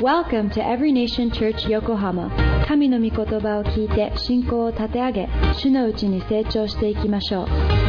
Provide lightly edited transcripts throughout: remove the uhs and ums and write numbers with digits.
Welcome to Every Nation Church Yokohama. 神の御言葉を聞いて信仰を立て上げ、主のうちに成長していきましょう。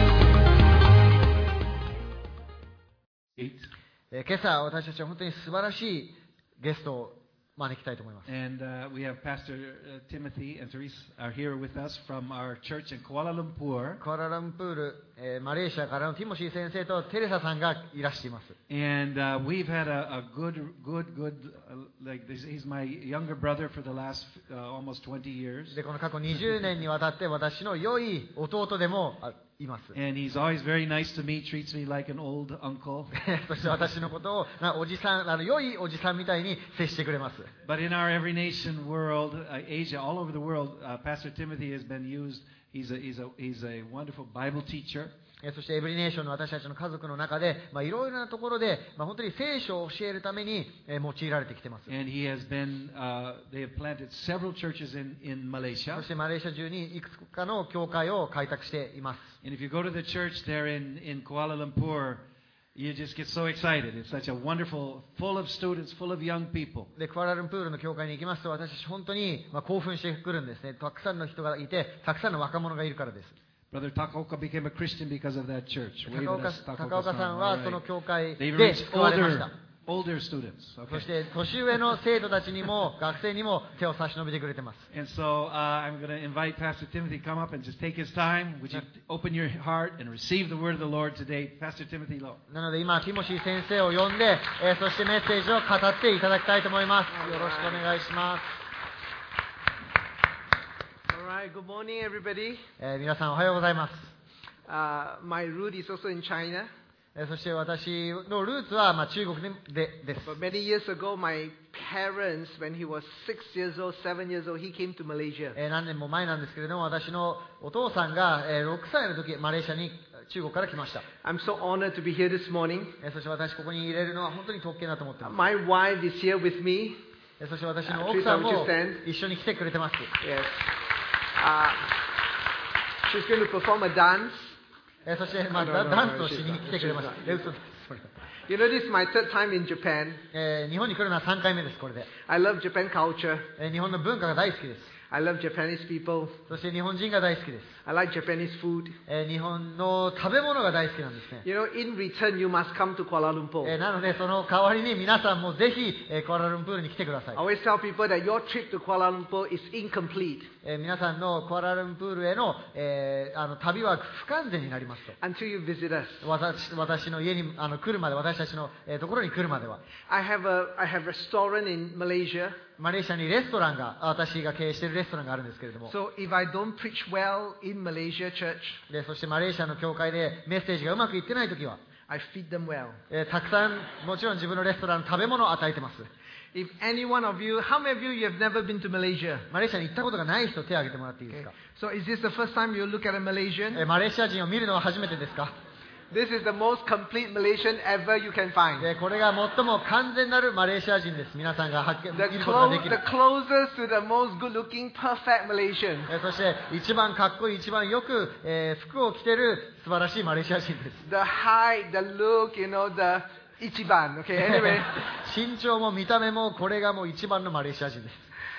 今朝私たちは本当に素晴らしいゲストを招きたいと思います。 And we have Pastor Timothy and Therese are here with us from our church in Kuala Lumpur. クアラルンプール、マレーシアからのティモシー先生とテレサさんがいらしています。 And we've had a good, like this, he's my younger brother for the last almost 20 years. で、この過去20年にわたって私の良い弟でもいます。 And he's always very nice to me, treats me like an old uncle. そして私のことをおじさん、良いおじさんみたいに接してくれます。 But in our Every Nation world, Asia, all over the world, Pastor Timothy has been used. He's a wonderful Bible teacher. そしてエブリネーションの私たちの家族の中で、いろいろなところで、本当に聖書を教えるために用いられてきています。 And he has been, they have planted several churches in Malaysia. そしてマレーシア中にいくつかの教会を開拓しています。 And if you go to the church there in Kuala Lumpur, you just get so excited. It's such a wonderful, full of students, full of young people. で、クアラルンプールの教会に行きますと、私たち本当に興奮してくるんですね。たくさんの人がいて、たくさんの若者がいるからです。 Brother Takaoka became a Christian because of that church. 高岡さんはその教会 They で reached 救われました。 older students. そ Okay. して年上の生徒たちにも学生にも手を差し伸べてくれてます。 And so I'm going to invite Pastor Timothy to come up and just take his time. Would you open your heart and receive the word of the Lord today? Pastor Timothy Lowe. なので今ティモシー先生を呼んで、そしてメッセージを語っていただきたいと思います。よろしくお願いします。 Alright, good morning everybody. 皆さんおはようございます。 My root is also in China. そして私のルーツは中国です。 But many years ago, my parents, when he was 6 years old, 7 years old, he came to Malaysia. 何年も前なんですけれども、私のお父さんが6歳の時、マレーシアに中国から来ました。 I'm so honored to be here this morning. そして私ここに入れるのは本当に特権だと思っています。 My wife is here with me. そして私の奥さんも一緒に来てくれてます。 Yes. She's going to perform a dance. そしてダンスをしに来てくれました。嘘です。 You know, this is my third time in Japan. 日本に来るのは3回目です、これで。 I love Japan culture. 日本の文化が大好きです。 I love Japanese people. そして日本人が大好きです。 I like Japanese food. 日本の食べ物が大好きなんですね。 You know, in return, you must come to Kuala Lumpur. なのでその代わりに皆さんもぜひクアラルンプールに来てください。 I always tell people that your trip to Kuala Lumpur is incomplete. 皆さんのクアラルンプールへの旅は不完全になりますと。 Until you visit us. 私の家に来るまで、私たちのところに来るまでは。 I have a restaurant in Malaysia. マレーシアにレストランが、私が経営しているレストランがあるんですけれども。 So if I don't preach well in Malaysia church, で、そしてマレーシアの教会でメッセージがうまくいってないときは、 I feed them well. たくさんもちろん自分のレストランの食べ物を与えてます。 If any one of you, how many of you have never been to Malaysia? マレーシアに行ったことがない人手を挙げてもらっていいですか。 So is this the first time you look at a Malaysian? マレーシア人を見るのは初めてですか。 This is the most complete Malaysian ever you can find. これが最も完全なるマレーシア人です。皆さんが見ることができる。 The closest to the most good-looking, perfect Malaysian. そして一番かっこいい、一番よく、服を着ている素晴らしいマレーシア人です。 The height, the look, you know, the ichiban. Okay, anyway. 身長も見た目もこれがもう一番のマレーシア人です。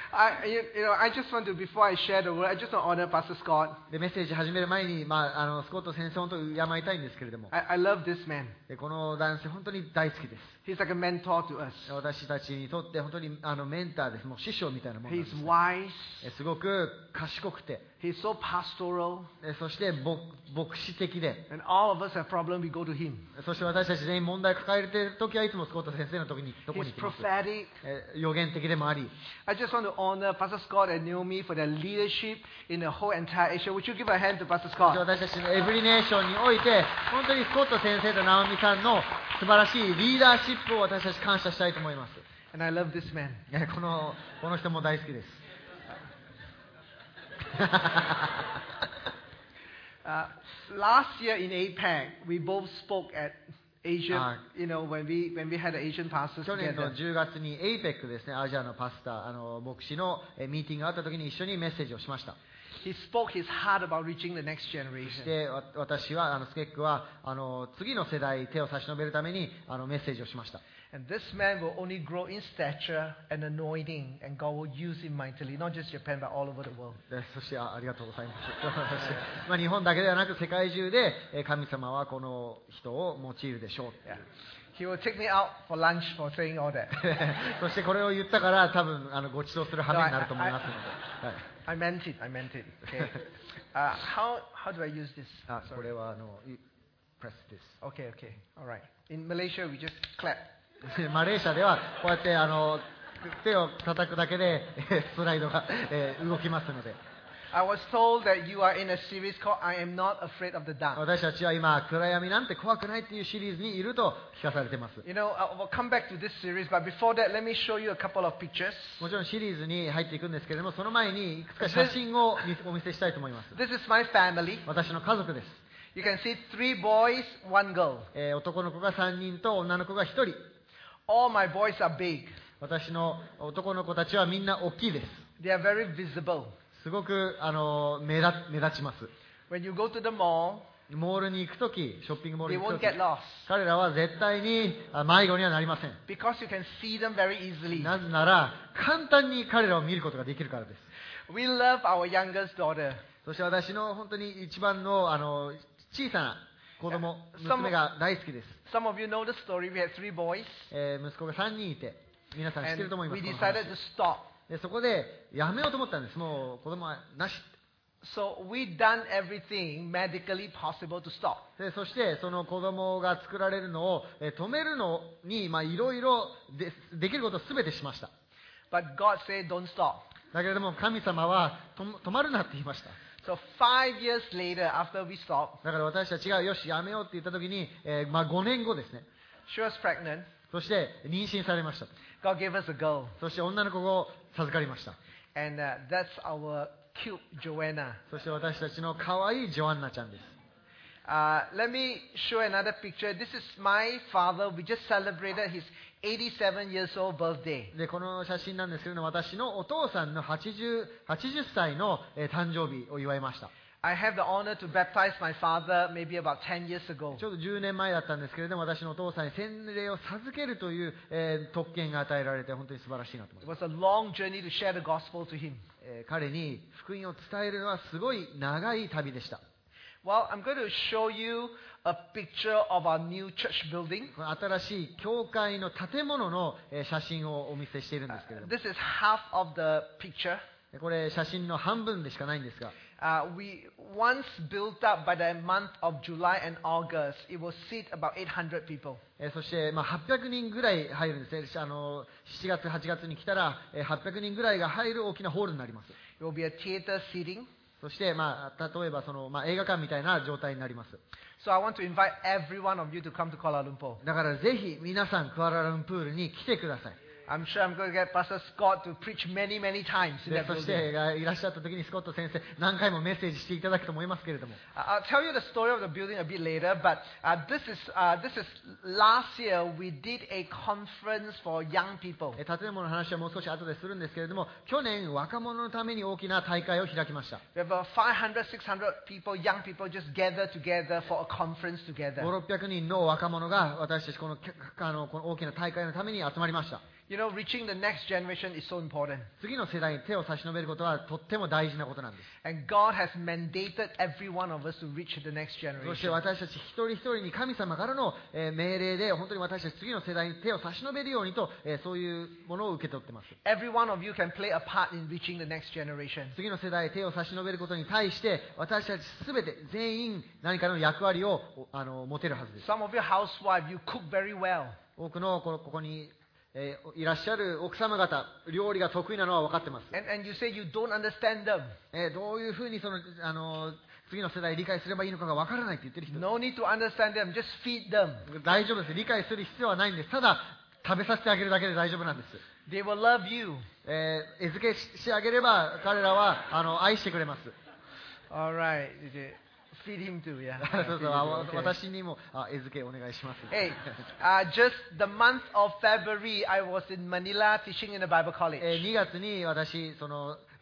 I just want to, before I share the word, I just want to honor Pastor Scott. でメッセージ始める前に、スコット先生を本当に敬いたいんですけれども、 I love this man. この男性本当に大好きです。 He's like a mentor to us. 私たちにとって本当にメンターです。もう師匠みたいなものなんです、 He's wise. すごく賢くて、 He's so pastoral. そして牧師的で、 And all of us have problems, we go to him. そして私たち全員問題を抱えているときはいつもスコット先生のところに行 He's きます。 prophetic. 予言的でもあり、 I just want to honor Pastor Scott and Naomi for their leadership in the whole entire Asia. Would you give a hand to Pastor Scott? 私たちのエブリネーションにおいて本当にスコット先生とナオミさんの素晴らしいリーダーシップを私たち感謝したいと思います。 And I love this man. この人も大好きです。 Last year in APAC, we both spoke at Asian, you know, when we had the Asian pastors 去年の together. 10月に APEC ですね、アジアのパスタ、牧師のミーティングがあった時に一緒にメッセージをしました。 he spoke his heart about reaching the next そし generation. て私はスケックは次の世代に手を差し伸べるためにメッセージをしました。 And this man will only grow in stature and anointing, and God will use him mightily, not just Japan, but all over the world. でそしてありがとうございます。日本だけではなく世界中で神様はこの人を用いるでしょう。 Yeah. He will take me out for lunch for saying all that. そしてこれを言ったから多分ご馳走する羽目になると思いますので。はい I meant it. Okay. How do I use this? これはpress this。 Okay. All right. In Malaysia, we just clap. マレーシアではこうやって手を叩くだけでスライドが動きますので。 I was told that you are in a series called I Am Not Afraid of the Dark. 私たちは今暗闇なんて怖くないっていうシリーズにいると聞かされています。 You know, we'll come back to this series, but before that, let me show you a couple of pictures. もちろんシリーズに入っていくんですけれども、その前にいくつか写真をお見せしたいと思います。 This is my family. 私の家族です。 You can see 3 boys, 1 girl. 男の子が3人と女の子が1人。 All my boys are big. 私の男の子たちはみんな大きいです。 They are very visible. すごく目立ちます。 When you go to the mall, モールに行くとき、ショッピングモール they に行く won't とき、 get lost 彼らは絶対に迷子にはなりません。 because you can see them very easily. なぜなら簡単に彼らを見ることができるからです。 We love our youngest daughter. そして私の本当に一番の小さな子供、 Some- 娘が大好きです。 Some of you know the story. We had 3 boys, 息子が3人いて、皆さん知ってる and と思います。 we この話 decided to stop. でそこでやめようと思ったんです。もう子供はなし。 So we done everything medically possible to stop. でそしてその子供が作られるのを止めるのにいろいろできることを全てしました。 But God said, don't stop. だけれども神様は止まるなって言いました。 So 5 years later, after we stopped, だから私たちがよしやめようって言った時に、5年後ですね。 she was pregnant. そして妊娠されました。 God gave us a girl. そして女の子を授かりました。 And that's our cute Joanna. そして私たちの可愛いジョアンナちゃんです。 Let me show another picture. This is my father. We just celebrated his 87 years old birthday. でこの写真なんですけれども、私のお父さんの80歳の誕生日を祝いました。 I have the honor to baptize my father maybe about 10 years ago. ちょうど10年前だったんですけれども、私のお父さんに洗礼を授けるという、特権が与えられて本当に素晴らしいなと思い It ます。 was a long journey to share the gospel to him. 彼に福音を伝えるのはすごい長い旅でした。 Well, I'm going to show you a picture of our new church building. この新しい教会の建物の写真をお見せしているんですけれども、 This is half of the picture. これ写真の半分でしかないんですが、 We once built up by the month of July and August. It will seat about 800 people. そして800人ぐらい入るんですね。7月、8月に来たら800人ぐらいが入る大きなホールになります。 It will be a theater seating. そして、例えば映画館みたいな状態になります。 So I want to invite every one of you to come to Kuala Lumpur. だからぜひ皆さんクアラルンプールに来てください。 I'm sure I'm going to get Pastor Scott to preach many, many times in で that そし building. ていらっしゃった時にスコット先生何回もメッセージしていただくと思いますけれども、 I'll tell you the story of the building a bit later, but this is last year we did a conference for young people. 建物の話はもう少し後でするんですけれども、去年若者のために大きな大会を開きました。 We have about 500, 600 people, young people, just gather together for a conference together. 500、600人の若者が私たちこの大きな大会のために集まりました。 You know, reaching the next generation is so important. 次の世代に手を差し伸べることはとっても大事なことなんです。 And God has mandated every one of us to reach the next そして generation. 私たち一人一人に神様からの命令で本当に私たち次の世代に手を差し伸べるようにとそういうものを受け取っています。 Every one of you can play a part in reaching the next generation. 次の世代へ手を差し伸べることに対して私たちすべて全員何かの役割を持てるはずです。 Some of you housewives, you cook very well. 多くのここにいらっしゃる奥様方、料理が得意なのは分かってます。 And you say you don't understand them. どういうふうに次の世代を理解すればいいのかが分からないって言ってる人、 No need to understand them. Just feed them. 大丈夫です。理解する必要はないんです。ただ食べさせてあげるだけで大丈夫なんです。 They will love you. 餌付けしてあげれば彼らは愛してくれます。 All right. Feed him too, yeah. そうそう、 Okay. 私にも餌付けお願いします。 Hey, just the month of February, I was in Manila teaching in a Bible college. 2月に私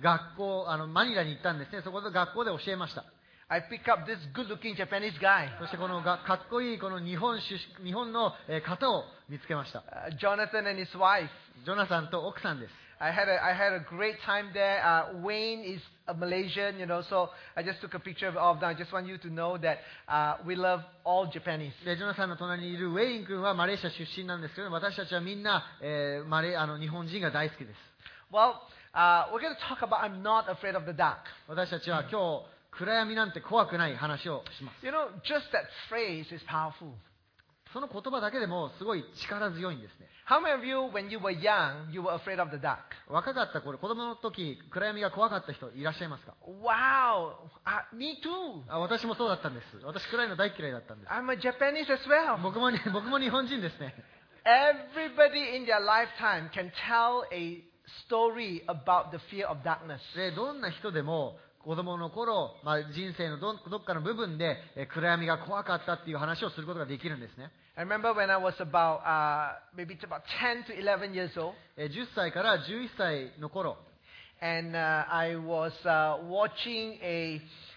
学校、マニラに行ったんですね。そこで学校で教えました。 I pick up this good-looking Japanese guy. そしてこのかっこいいこの日本の方を見つけました。 Jonathan and his wife. ジョナサンと奥さんです。 I had a great time there. Wayne is a Malaysian, so I just took a picture of them. I just want you to know that we love all Japanese. で、ジョナサンの隣にいるウェイン君はマレーシア出身なんですけど、私たちはみんな、日本人が大好きです。 Well, we're going to talk about I'm not afraid of the dark. 私たちは今日、暗闇なんて怖くない話をします。 Just that phrase is powerful. その言葉だけでもすごい力強いんですね。 How many of you, when you were young, you were afraid of the dark? 若かった頃、子供の時、暗闇が怖かった人いらっしゃいますか？ Wow, me too. 私もそうだったんです。私暗いの大嫌いだったんです。 I'm a Japanese as well. 僕も日本人ですね。 Everybody in their lifetime can tell a story about the fear of darkness. で、どんな人でも子供の頃、人生のどっかの部分で、暗闇が怖かったっていう話をすることができるんですね。 I remember when I was maybe about 10 to 11 years old. 10歳から11歳の頃。 And I was watching a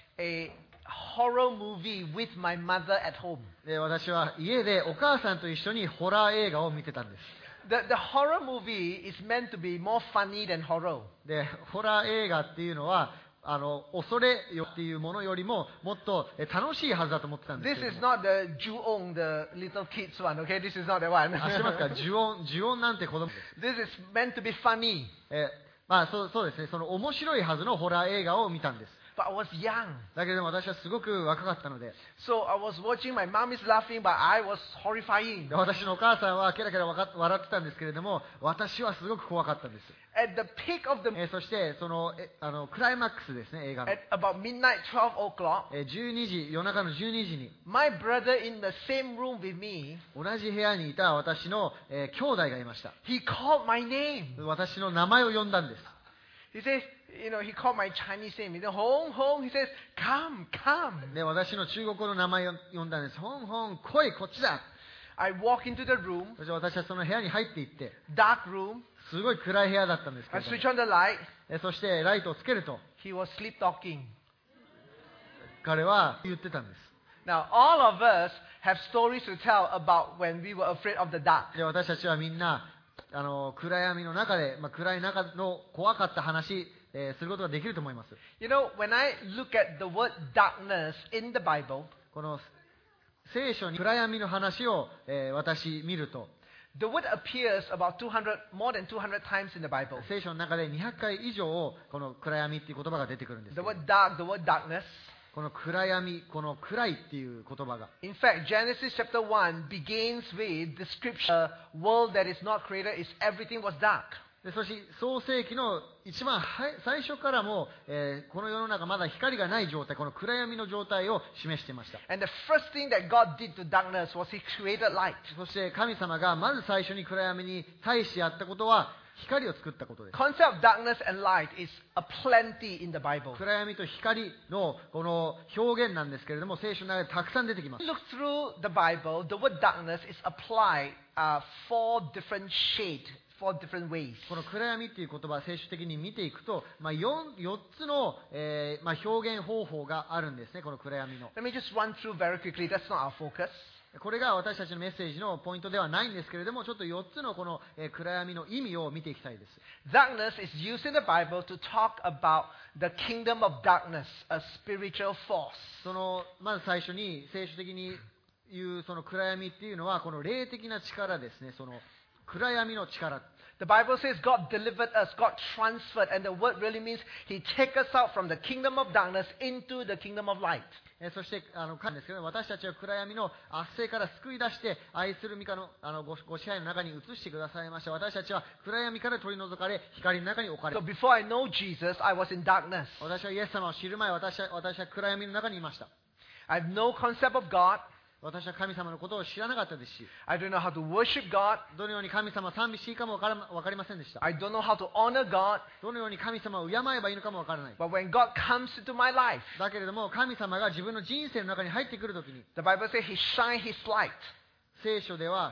horror movie with my mother at home. で、私は家でお母さんと一緒にホラー映画を見てたんです。 The horror movie is meant to be more funny than horror. で、ホラー映画っていうのは、恐れよっていうものよりももっと楽しいはずだと思ってたんですけ This ど is not the Ju-ong, the little kids one, okay? This is not the one. 知ってますか？呪音なんて子供です。 This is meant to be funny. そうですね。その面白いはずのホラー映画を見たんです。 But I was young. だけど私はすごく若かったので。 So I was watching, my mom is laughing, but I was horrifying. 私のお母さんはケラケラ笑ってたんですけれども、私はすごく怖かったんです。 At the peak of the そしてそのクライマックスですね、映画の。 at about midnight, 12 o'clock, 夜中の12時に my brother in the same room with me, 同じ部屋にいた私の、兄弟がいました。 he called my name. 私の名前を呼んだんです。 He says, he called my Chinese name. He said, Hong, Hong. He says, come, come. で、私の中国語の名前を呼んだんです。ほんほん、来い、こっちだ。 I walk into the room, そして私はその部屋に入っていって、 dark room. すごい暗い部屋だったんですけ I れど switch も、 on the light. そしてライトをつけると、 He was sleep talking. 彼は言ってたんです。 Now, all of us have stories to tell about when we were afraid of the dark. で、私たちはみんな、暗闇の中で、暗い中の怖かった話、することができると思います。 When I look at the word darkness in the Bible, この聖書に暗闇の話を、私見ると、 the word appears about more than 200 times in the Bible. 聖書の中で200回以上この暗闇っていう言葉が出てくるんですけ The ど、 word dark, the word darkness. この暗闇、この暗いっていう言葉が、 In fact, Genesis chapter 1 begins with the scripture, the world that is not created is everything was dark. で、そして創世記の一番最初からも、この世の中まだ光がない状態、この暗闇の状態を示していました。 And the first thing that God did to darkness was He created light. そして神様がまず最初に暗闇に対してやったことは光を作ったことです。 Concept of darkness and light is aplenty in the Bible. 暗闇と光のこの表現なんですけれども、聖書の中でたくさん出てきます。 Look through the Bible, the word darkness is applied four different shades, four different ways. この暗闇っていう言葉、聖書的に見ていくと、4つの、表現方法があるんですね、この暗闇の。 Let me just run through very quickly. That's not our focus. これが私たちのメッセージのポイントではないんですけれども、ちょっと4つのこの、暗闇の意味を見ていきたいです。 Darkness is used in the Bible to talk about the kingdom of darkness, a spiritual force. まず最初に聖書的に言うその暗闇っていうのはこの霊的な力ですね。その暗闇の力。 The Bible says God delivered us, God transferred, and the word really means He took us out from the kingdom of darkness into the kingdom of light. そして書いですけど、私たちは暗闇の圧政から救い出して愛する御神のご支配の中に移してくださいました。私たちは暗闇から取り除かれ光の中に置かれ So before I know Jesus, I was in darkness. 私はイエス様を知る前、私は暗闇の中にいました。 I have no concept of God. 私は神様のことを知らなかったですし、 I don't know how to worship God. どのように神様を賛美していいかも分かりませんでした。 I don't know how to honor God. どのように神様を敬えばいいのかも分からない。 But when God comes into my life, だけれども神様が自分の人生の中に入ってくるときに、 the Bible says He shined His light. 聖書では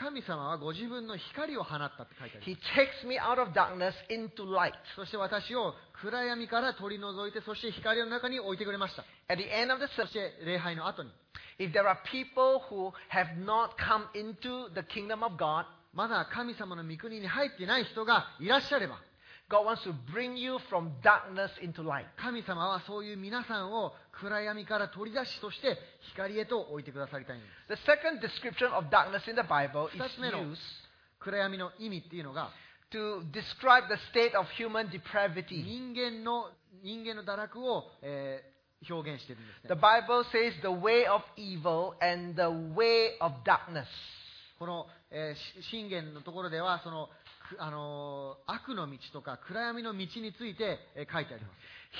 神様はご自分の光を放ったって書いてあります。 He takes me out of darkness into light. そして私を暗闇から取り除いて、そして光の中に置いてくれました。 At the end of the そ service, して礼拝の後に、 if there are people who have not come into the kingdom of God, まだ神様の御国に入っていない人がいらっしゃれば、 God wants to bring you from darkness into light. 神様はそういう皆さんを暗闇から取り出し、そして光へと置いてくださりたいんです。 The second description of darkness in the Bible is 二つ目の used 暗闇の意味っていうのが、 to describe the state of human depravity. 人間の堕落を、表現しているんですね。 The Bible says the way of evil and the way of darkness. この、箴言のところでは、その悪の道とか暗闇の道について、書いてあります。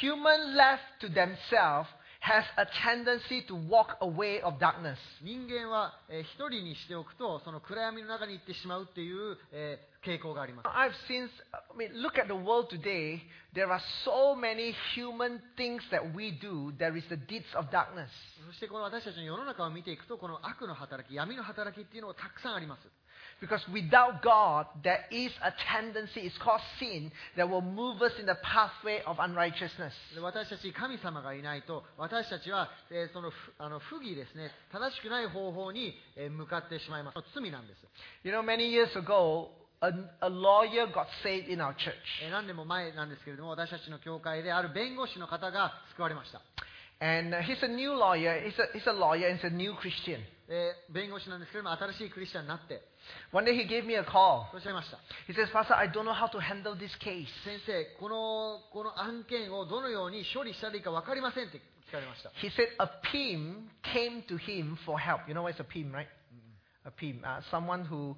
Human left to themselves has a tendency to walk away of darkness. 人間は、一人にしておくと、その暗闇の中に行ってしまうっていう、傾向があります。 I've seen, look at the world today. There are so many human things that we do. There is the deeds of darkness. そしてこの私たちの世の中を見ていくと、この悪の働き、闇の働きっていうのがたくさんあります。 Because without God, there is a tendency, it's called sin, that will move us in the pathway of unrighteousness. で私たち、神様がいないと、私たちは、その不義ですね、正しくない方法に、向かってしまいます。罪なんです。 You know, many years ago, a lawyer got saved in our church. 何年も前なんですけれども、私たちの教会である弁護士の方が救われました。 And he's a new lawyer, he's a lawyer and he's a new Christian. 弁護士なんですけれども、新しいクリスチャンになって、 One day he gave me a call. そうおっしゃいました。 He says, Pastor, I don't know how to handle this case. 先生、この案件をどのように処理したらいいか分かりませんって聞かれました。 He said a PIM came to him for help. You know what's a PIM, right? A PIM, someone who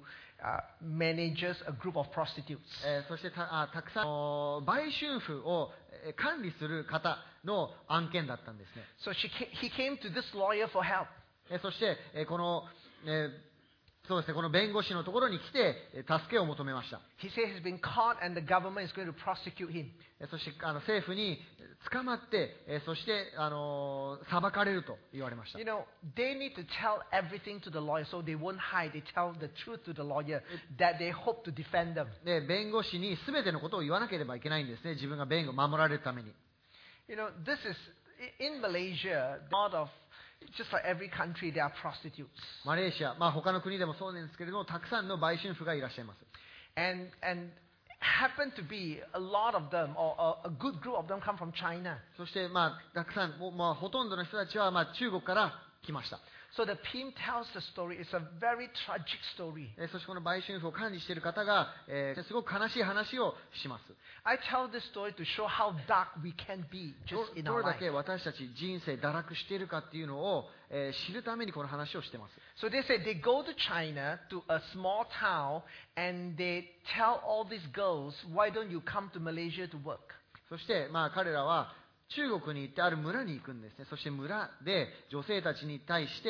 manages a group of prostitutes. そしてたくさん売春婦を管理する方の案件だったんですね。 So he came to this lawyer for help. そしてこの弁護士のところに来て助けを求めました。 He said he's been caught and the government is going to prosecute him. そして政府に捕まってそして裁かれると言われました。 You know, they need to tell everything to the lawyer so they won't hide. They tell the truth to the lawyer that they hope to defend them. で弁護士に全てのことを言わなければいけないんですね。自分が弁護を守られるために。 You know, this is in Malaysia. A lot of just like every country, there are prostitutes. マレーシア、他の国でもそうなんですけれども、たくさんの売春婦がいらっしゃいます。 And happen to be a lot of them, or a good group of them, come from China. そしてたくさん、ほとんどの人たちは中国から来ました。 So the PIM tells the story. It's a very tragic story. そしてこの売春婦を管理している方が、すごく悲しい話をします。 I tell this story to show how dark we can be just in ど our れだ life. け私たち人生堕落しているかっていうのを、知るためにこの話をしています。 So they say they go to China, to a small town, and they tell all these girls, why don't you come to Malaysia to work? そして彼らは中国に行ってある村に行くんですね。そして村で女性たちに対して、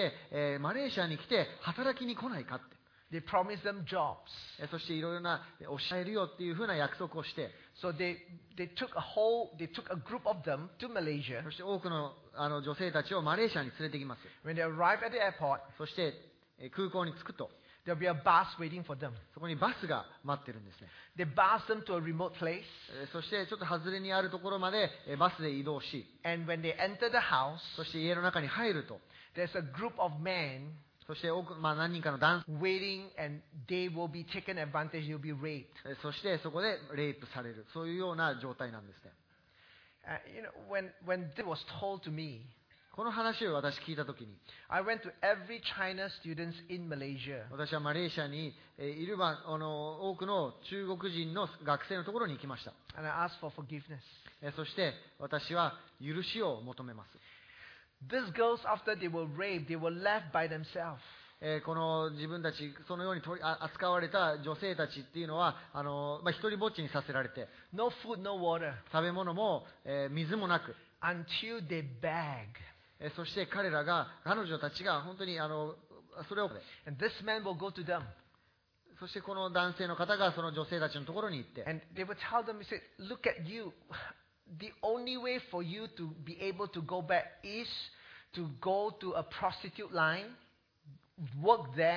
マレーシアに来て働きに来ないかって。 They promise them jobs. そしていろいろな教えるよっていうふうな約束をして、 So they took a group of them to Malaysia. そして多くの女性たちをマレーシアに連れてきます。 When they arrive at the airport, そして空港に着くと、 there'll be a bus waiting for them. そこにバスが待ってるんですね。 They bus them to a remote place, そしてちょっと外れにあるところまでバスで移動し、 and when they enter the house, そして家の中に入ると、 there's a group of men そして何人かの男性、 waiting, and they will be taken advantage. They'll be raped. そしてそこでレイプされる、そういうような状態なんですね。 You know, when this was told to me, この話を私聞いたときに、 I went to every China students in Malaysia, 私はマレーシアにいる多くの中国人の学生のところに行きました。 and I asked for forgiveness. そして私は許しを求めます。 These girls, after they were raped, they were left by themselves. この自分たち、そのように扱われた女性たちっていうのは一人ぼっちにさせられて、 No food, no water, 食べ物も、水もなく、 until they beg. そして彼女たちが本当にそれを、 And this man will go to them. そしてこの男性の方がその女性たちのところに行って、 And they would tell them, he said, look at you. The only way for you to be able to go back is to go to a prostitute line, work there,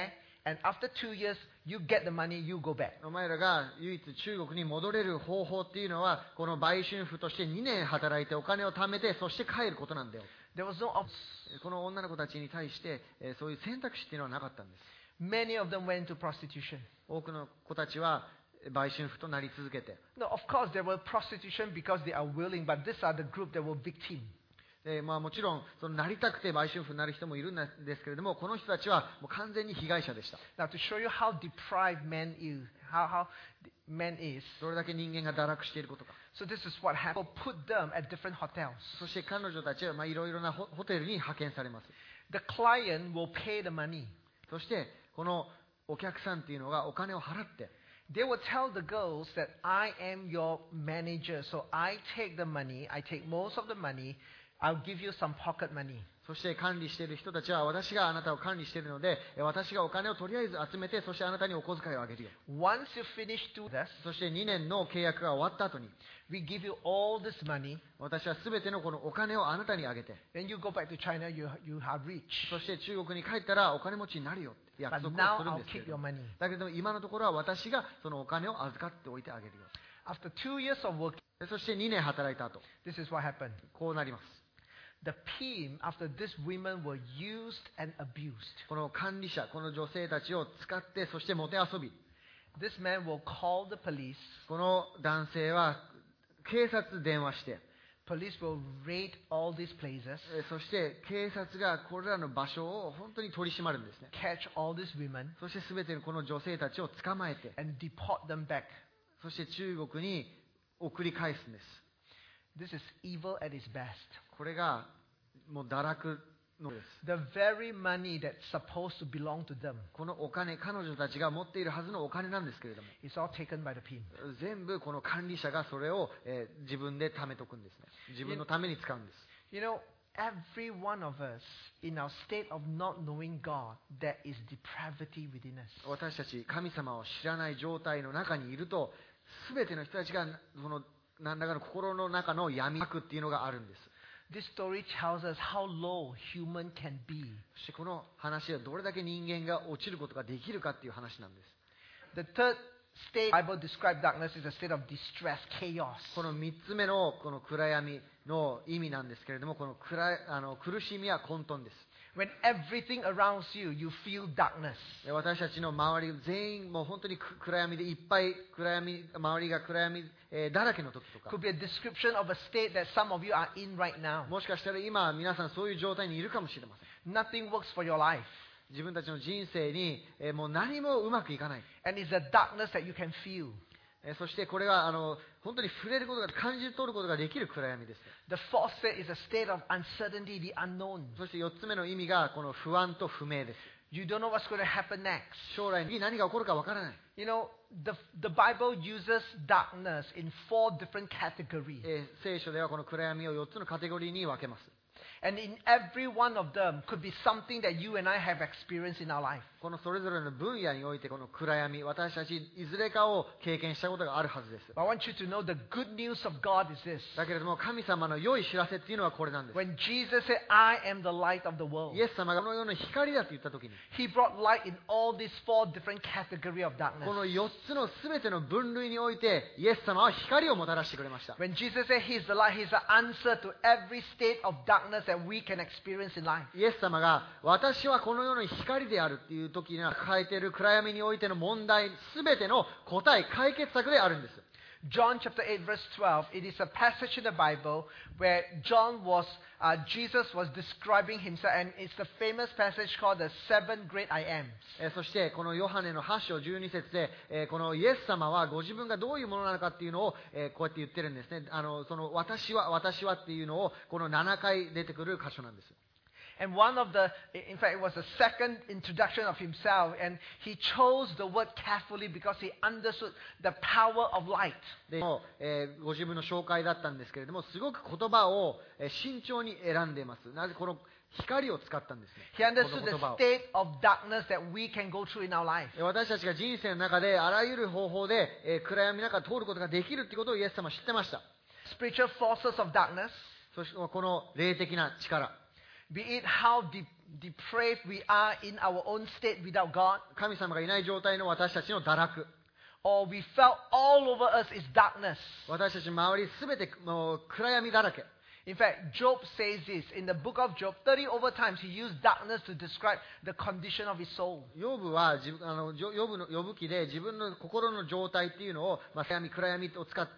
and after 2 years, you get the money, you go back. お前らが唯一中国に戻れる方法っていうのは、この売春婦として2年働いてお金を貯めて、そして帰ることなんだよ。 There was no option. この女の子たちに対して、そういう選択肢っていうのはなかったんです。 Many of them went to prostitution. 多くの子たちは売春婦となり続けて、 No, of course, there were prostitution because they are willing, but these are the group that were victim. もちろんそのなりたくて売春婦になる人もいるんですけれども、この人たちはもう完全に被害者でした。 Now, to show you how deprived man is, how man is, どれだけ人間が堕落していることか。 so this is what happened. Put them at different hotels. そして彼女たちはいろいろなホテルに派遣されます。 The client will pay the money. そしてこのお客さんっていうのがお金を払って、 They will tell the girls that I am your manager, so I take the money, I take most of the money, I'll give you some pocket money. そして管理している人たちは、私があなたを管理しているので、私がお金をとりあえず集めて、そしてあなたにお小遣いをあげるよ。 Once you finish doing this, そして2年の契約が終わった後に、 we give you all this money. 私はすべてのこのお金をあなたにあげて、 When you go back to China, you are rich. そして中国に帰ったらお金持ちになるよって約 But 束を now するん I'll ですけれ keep ど your も、 money. だけど今のところは私がそのお金を預かっておいてあげるよ。 After 2 years of work, そして2年働いた後、 this is what happened. こうなります。 The PM, after these women were used and abused, この管理者、この女性たちを使って、そしてもてあそび、 this man will call the police. この男性は警察電話して、 Police will raid all these places, そして警察がこれらの場所を本当に取り締まるんですね。 catch all these women, そして全てのこの女性たちを捕まえて、 and deport them back. そして中国に送り返すんです。 This is evil at its best. これがもう堕落のです。 The very money that's supposed to belong to them このお金、彼女たちが持っているはずのお金なんですけれども、 is all taken by the PM. 全部この管理者がそれを、自分で貯めとくんですね。自分のために使うんです。 You know, every one of us, in our state of not knowing God, there is depravity within us. 私たち神様を知らない状態の中にいると、すべての人たちがその何らかの心の中の闇悪っていうのがあるんです。 This story tells us how low human can be. そしてこの話はどれだけ人間が落ちることができるかっていう話なんです。 The third state Bible describes darkness is a state of distress, chaos. この3つ目のこの暗闇の意味なんですけれども、この苦しみは混沌です。 When everything around you, you feel darkness. 私たちの周り全員もう本当に暗闇でいっぱい周りが暗闇、だらけの時とか、 Could be a description of a state that some of you are in right now. もしかしたら今皆さんそういう状態にいるかもしれません。 Nothing works for your life. 自分たちの人生に、もう何もうまくいかない。 And it's a darkness that you can feel. そしてこれは本当に触れることが感じ取ることができる暗闇です。 The fourth state is a state of uncertainty, the unknown. そして4つ目の意味がこの不安と不明です。 You don't know what's going to happen next. 将来に何が起こるかわからない。 You know, the Bible uses darkness in 4 different categories. 聖書ではこの暗闇を4つのカテゴリーに分けます。 And in every one of them could be something that you and I have experienced in our life. このそれぞれの分野においてこの暗闇、私たちいずれかを経験したことがあるはずです。 But I want you to know the good news of God is this. だけれども神様の良い知らせっていうのはこれなんです。 When Jesus said, I am the light of the world, イエス様がこの世の光だと言ったときに、 He brought light in all these 4 different categories of この darkness. 4つのすべての分類においてイエス様は光をもたらしてくれました。 When Jesus said He's the light, He's the answer to every state of darkness that we can experience in life. イエス様が私はこの世の光であるっていう時には抱えている暗闇においての問題すべての答え解決策であるんです。 John chapter 8 verse 12, it is a passage in the Bible where Jesus was describing himself, and it's the famous passage called the 7 great I ams. そしてこのヨハネの8章12節で、このイエス様はご自分がどういうものなのかっていうのを、こうやって言ってるんですね。その私はっていうのをこの7回出てくる箇所なんです。 And in fact, it was the second introduction of himself, and he chose the word carefully because he understood the power of light. でご自分の紹介だったんですけれども、すごく言葉を慎重に選んでいます。なぜこの光を使ったんですね。 He understood この the 言葉を state of darkness that we can go through in our life. 私たちが人生の中であらゆる方法で暗闇の中を通ることができるということをイエス様は知ってました。 Spiritual forces of darkness, そしてこの霊的な力、 be it how depraved we are in our own state without God, 神様がいない状態の私たちの堕落、 or we felt all over us is darkness. 私たち周りすべてもう暗闇だらけ。 In fact, Job says this. In the book of Job, 30 over times he used darkness to describe the condition of his soul. ヨブはヨブ記で自分の心の状態っていうのを、暗闇を使って、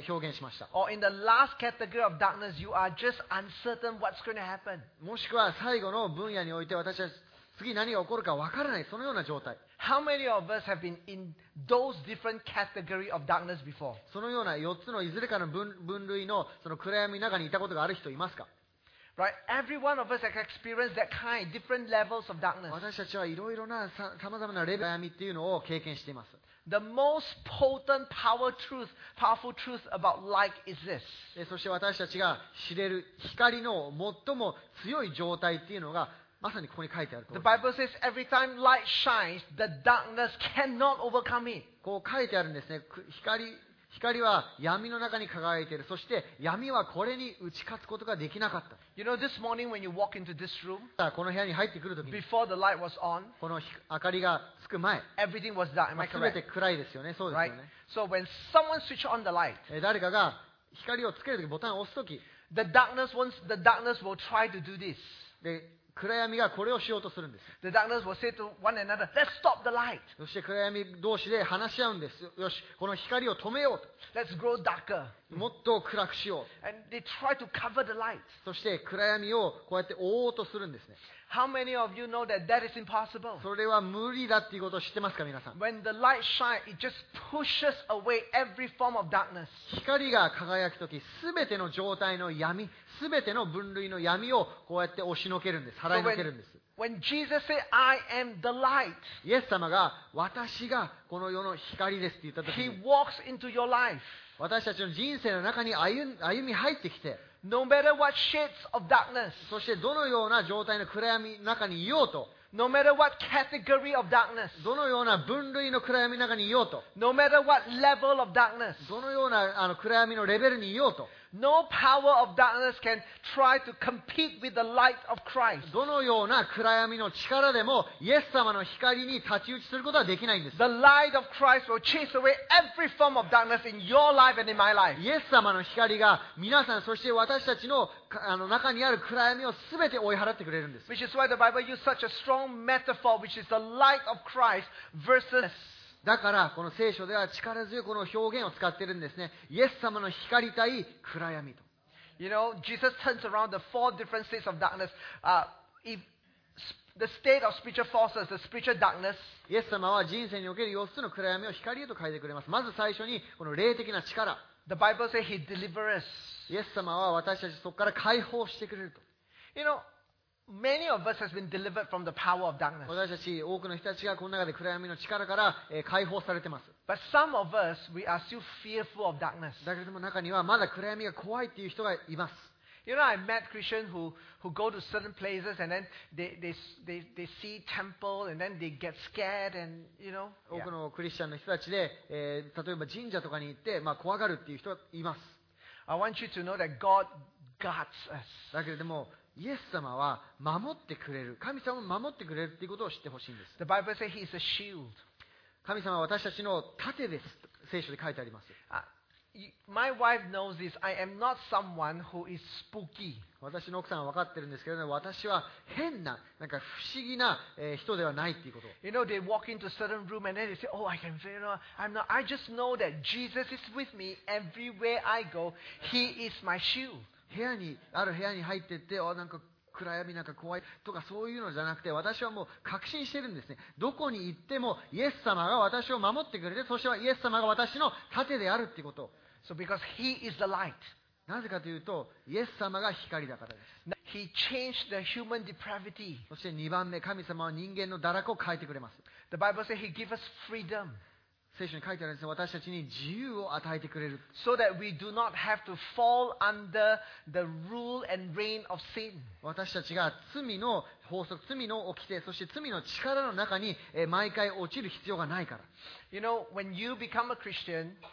表現しました。 Or in the last category of darkness, you are just uncertain what's going to happen. もしくは最後の分野において私たち次何が起こるか分からない、そのような状態。 How many of us have been in those different category of darkness before? そのような4つのいずれかの分類のその暗闇の中にいたことがある人いますか？ Right? Every one of us has experienced that kind, different levels of darkness. 私たちはいろいろなさまざまなレベルの暗闇っていうのを経験しています。 The most powerful truth about light is this. そして私たちが知れる光の最も強い状態っていうのがまさにここに書いてあるとお The り。 Bible says every time light shines, the darkness cannot overcome it. こう書いてあるんですね。光は闇の中に輝いている。そして闇はこれに打ち勝つことができなかった。 You know, this morning when you walk into this room, この部屋に入ってくるときに、 before the light was on, この明かりがつく前、 everything was dark. Am I すべて correct? 暗いですよね。そうですよ Right? ね。 So when someone switch on the light, 誰かが光をつけるとき、ボタンを押すとき、 the darkness will try to do this. で暗闇がこれをしようとするんです。 The darkness will say to one another, let's stop the light. そして暗闇同士で話し合うんです。よし、この光を止めよう Let's grow darker. と。もっと暗くしよう。 And they try to cover the light. そして暗闇をこうやって覆おうとするんですね。 How many of you know that that is impossible? それは無理だっていうことを知ってますか、皆さん。 When the light shines, it just pushes away every form of darkness. 光が輝くとき、すべての状態の闇、すべての分類の闇をこうやって押しのけるんです。払いのけるんです。 When Jesus said, I am the light, イエス様が私がこの世の光ですって言ったとき He に、 walks into your life. 私たちの人生の中に歩み入ってきて、 No matter what shades of darkness, そしてどのような状態の暗闇の中にいようと、 no matter what category of darkness, どのような分類の暗闇の中にいようと、 no matter what level of darkness, どのような暗闇のレベルにいようと、 no power of darkness can try to compete with the light of Christ. どのような暗闇の力でもイエス様の光に太刀打ちすることはできないんです。 The light of Christ will chase away every form of darkness in your life and in my life. イエス様の光が皆さん、そして私たちの中にある暗闇を全て追い払ってくれるんです。 Which is why the Bible uses such a strong metaphor, which is the light of Christ versus. だからこの聖書では力強いこの表現を使っているんですね。イエス様の光対暗闇と。 You know, Jesus turns around the 4 different states of darkness. If the state of spiritual forces, the spiritual darkness, イエス様は人生における4つの暗闇を光へと変えてくれます。まず最初にこの霊的な力。 the Bible says He delivers us. イエス様は私たちそこから解放してくれると。 You know, many of us has been delivered from the power of darkness. 私たち多くの人たちがこの中で暗闇の力から解放されてます。 But some of us, we are still fearful of darkness. だけれども中にはまだ暗闇が怖いっていう人がいます。 You know, I met Christians who go to certain places and then they see temple and then they get scared and, you know. 多くのクリスチャンの人たちで、例えば神社とかに行って、怖がるっていう人がいます。 I want you to know that God guards us. だけれどもイエス様は守ってくれる、神様を守ってくれるっていうことを知ってほしいんです。 The Bible says He is a shield. 神様は私たちの盾です。聖書で書いてあります。 My wife knows this. I am not someone who is spooky. 私の奥さんは分かってるんですけれども、私は変な、なんか不思議な人ではないっていうこと。 You know, they walk into a certain room and then they say, oh, I can feel it. I'm not. I just know that Jesus is with me everywhere I go. He is my shield. ある部屋に入っていって、なんか暗闇なんか怖いとかそういうのじゃなくて、私はもう確信してるんですね。どこに行ってもイエス様が私を守ってくれて、そしてイエス様が私の盾であるっていうこと。 So because He is the light. なぜかというと、イエス様が光だからです。 He changed the human depravity. そして2番目、神様は人間の堕落を変えてくれます。 The Bible says He gives us freedom 聖書に書いてあるんですが、私たちに自由を与えてくれる。 so that we do not have to fall under the rule and reign of sin. 私たちが罪の法則、罪の掟、そして罪の力の中に毎回落ちる必要がないから。 You know, when you become a Christian,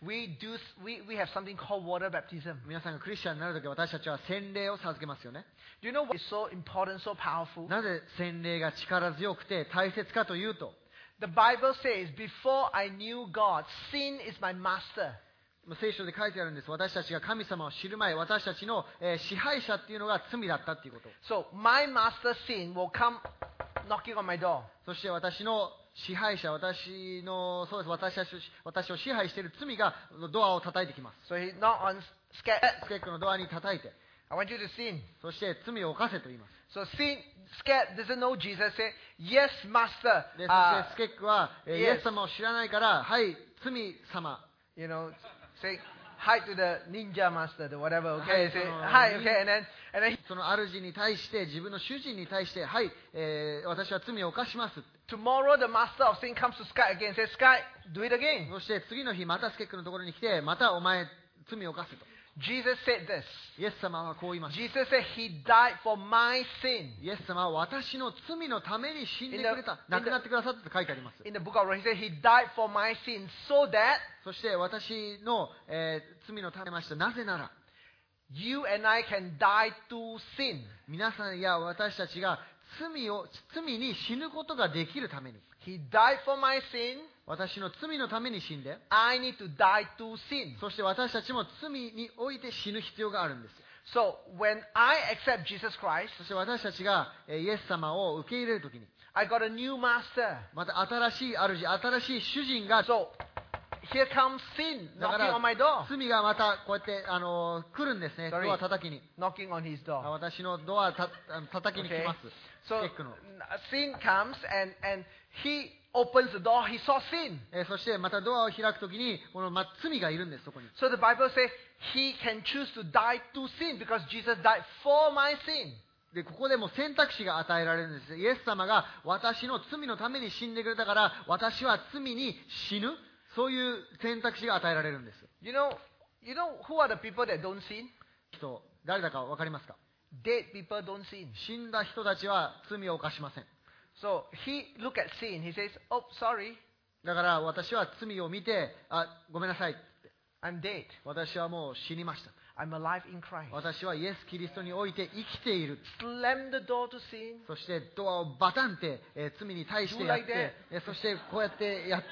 we have something called water baptism. 皆さんがクリスチャンになるとき、私たちは洗礼を授けますよね。 Do you know what is so important, so powerful? なぜ洗礼が力強くて大切かというと、 The Bible says, before I knew God, sin is my master. 聖書で書いてあるんです。私たちが神様を知る前、私たちの支配者っていうのが罪だったっていうこと。 So my master sin will come knocking on my door. そして私の支配者、私を支配している罪がドアを叩いてきます。 So he knock on スケックのドアに叩いて、 I want you to sin. そして罪を犯せと言います。 So sin, scared, doesn't know Jesus, say, yes, master. で、そしてスケックは、イエス様を知らないから、はい、罪様。 You know, say hi to the ninja master, the whatever, okay? Hi, Say so, hi, okay, and then その主に対して、自分の主人に対して、はい、私は罪を犯します。 tomorrow the master of sin comes to Sky again, says, Sky, do it again. そして次の日、またスケックのところに来て、またお前、罪を犯すと。 Jesus said this. イエス様はこう言いました。 Jesus said, He died for my sin. イエス様は私の罪のために死んでくれた。 In the- 亡くなってくださったと書いてあります。 In the book of Romans, He said, He died for my sin so that そして私の、罪のためました。なぜなら、 you and I can die to sin. 皆さんや私たちが罪に死ぬことができるために、 He died for my sin. 私の罪のために死んで、 I need to die to sin. そして私たちも罪において死ぬ必要があるんです。 So when I accept Jesus Christ, そして私たちがイエス様を受け入れるときに、 I got a new master. また新しい主、新しい主人が、 So here comes sin だか knocking ら on my door. 罪がまたこうやって来るんですね。 Sorry. ドア叩きに。 Knocking on his door. 私のドア叩きに来ます。 So スケックの。 sin comes and he opens the door. He saw sin. そしてまたドアを開くときに、この罪がいるんです、そこに。 So the Bible says he can choose to die to sin because Jesus died for my sin. で、ここでも選択肢が与えられるんです。イエス様が私の罪のために死んでくれたから、私は罪に死ぬ。そういう選択肢が与えられるんです。 You know who are the people that don't sin? 人、誰だかわかりますか？ Dead people don't sin. 死んだ人たちは罪を犯しません。 So he look at sin. He says, "Oh, sorry, だから私は罪を見て、ごめんなさい。 I'm dead. 私はもう死にました。 I'm alive in Christ." 私はイエス・キリストにおいて生きている。 Slam the door to sin. そしてドアをバタンって、罪に対してやっ Do て like、 そしてこうやってやって、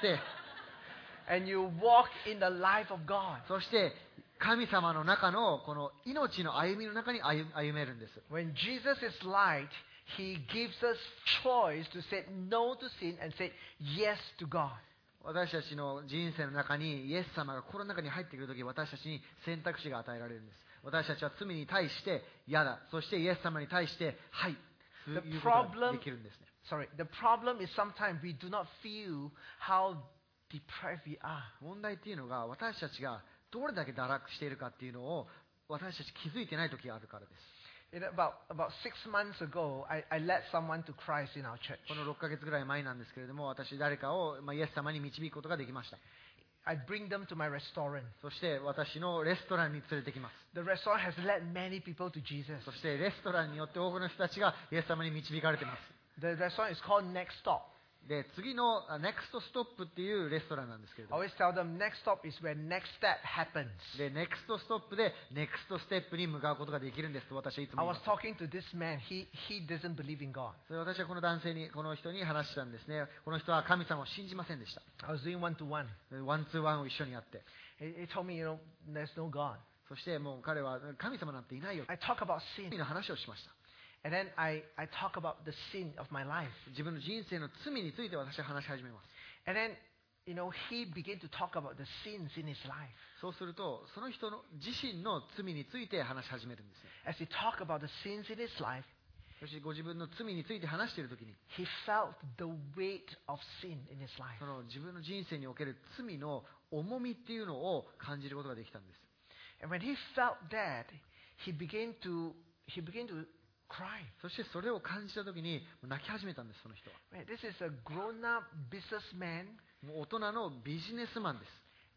And you walk in the life of God. そして神様の中のこの命の歩みの中に歩めるんです。 When Jesus is light, He gives us choice to say no to sin and say yes to God. 私たちの人生の中にイエス様が心の中に入ってくるとき、私たちに選択肢が与えられるんです。私たちは罪に対して嫌だ。そしてイエス様に対してはい。ということができるんですね。 Sorry, the problem is sometimes we do not feel how deprived we are. 問題っていうのが、私たちがどれだけ堕落しているかっていうのを私たち気づいてない時があるからです。 About 6 months ago, I led someone to Christ in our church. この6ヶ月ぐらい前なんですけれども、私誰かを、イエス様に導くことができました。 I bring them to my restaurant. そして私のレストランに連れてきます。 The restaurant has led many people to Jesus. そしてレストランによって多くの人たちがイエス様に導かれています。 The restaurant is called Next Stop. で、次のネクストストップっていうレストランなんですけれど I も、 always tell them next stop is where next step happens. で、ネクストストップでネクストステップに向かうことができるんですと私はいつも I 言い was ます。 talking to this man. He doesn't believe in God. それ私はこの男性に、この人に話したんですね。この人は神様を信じませんでした。 I was doing one-to-one. ワンツーワンを一緒にやって。 He told me, there's no God. そしてもう彼は神様なんていないよ。 I talk about sin. 罪の話をしました。 And then I talk about the sin of my life. 自分の人生の罪について私は話し始めます。 And then, he began to talk about the sins in his life. そうすると、その人の自身の罪について話し始めるんですね。 As he talked about the sins in his life, そしてご自分の罪について話しているときに、 he felt the weight of sin in his life. その自分の人生における罪の重みっていうのを感じることができたんです。 And when he felt that, he began to cry. そしてそれを感じたときに泣き始めたんです、その人は。 This is a grown-up businessman, もう大人のビジネスマンです。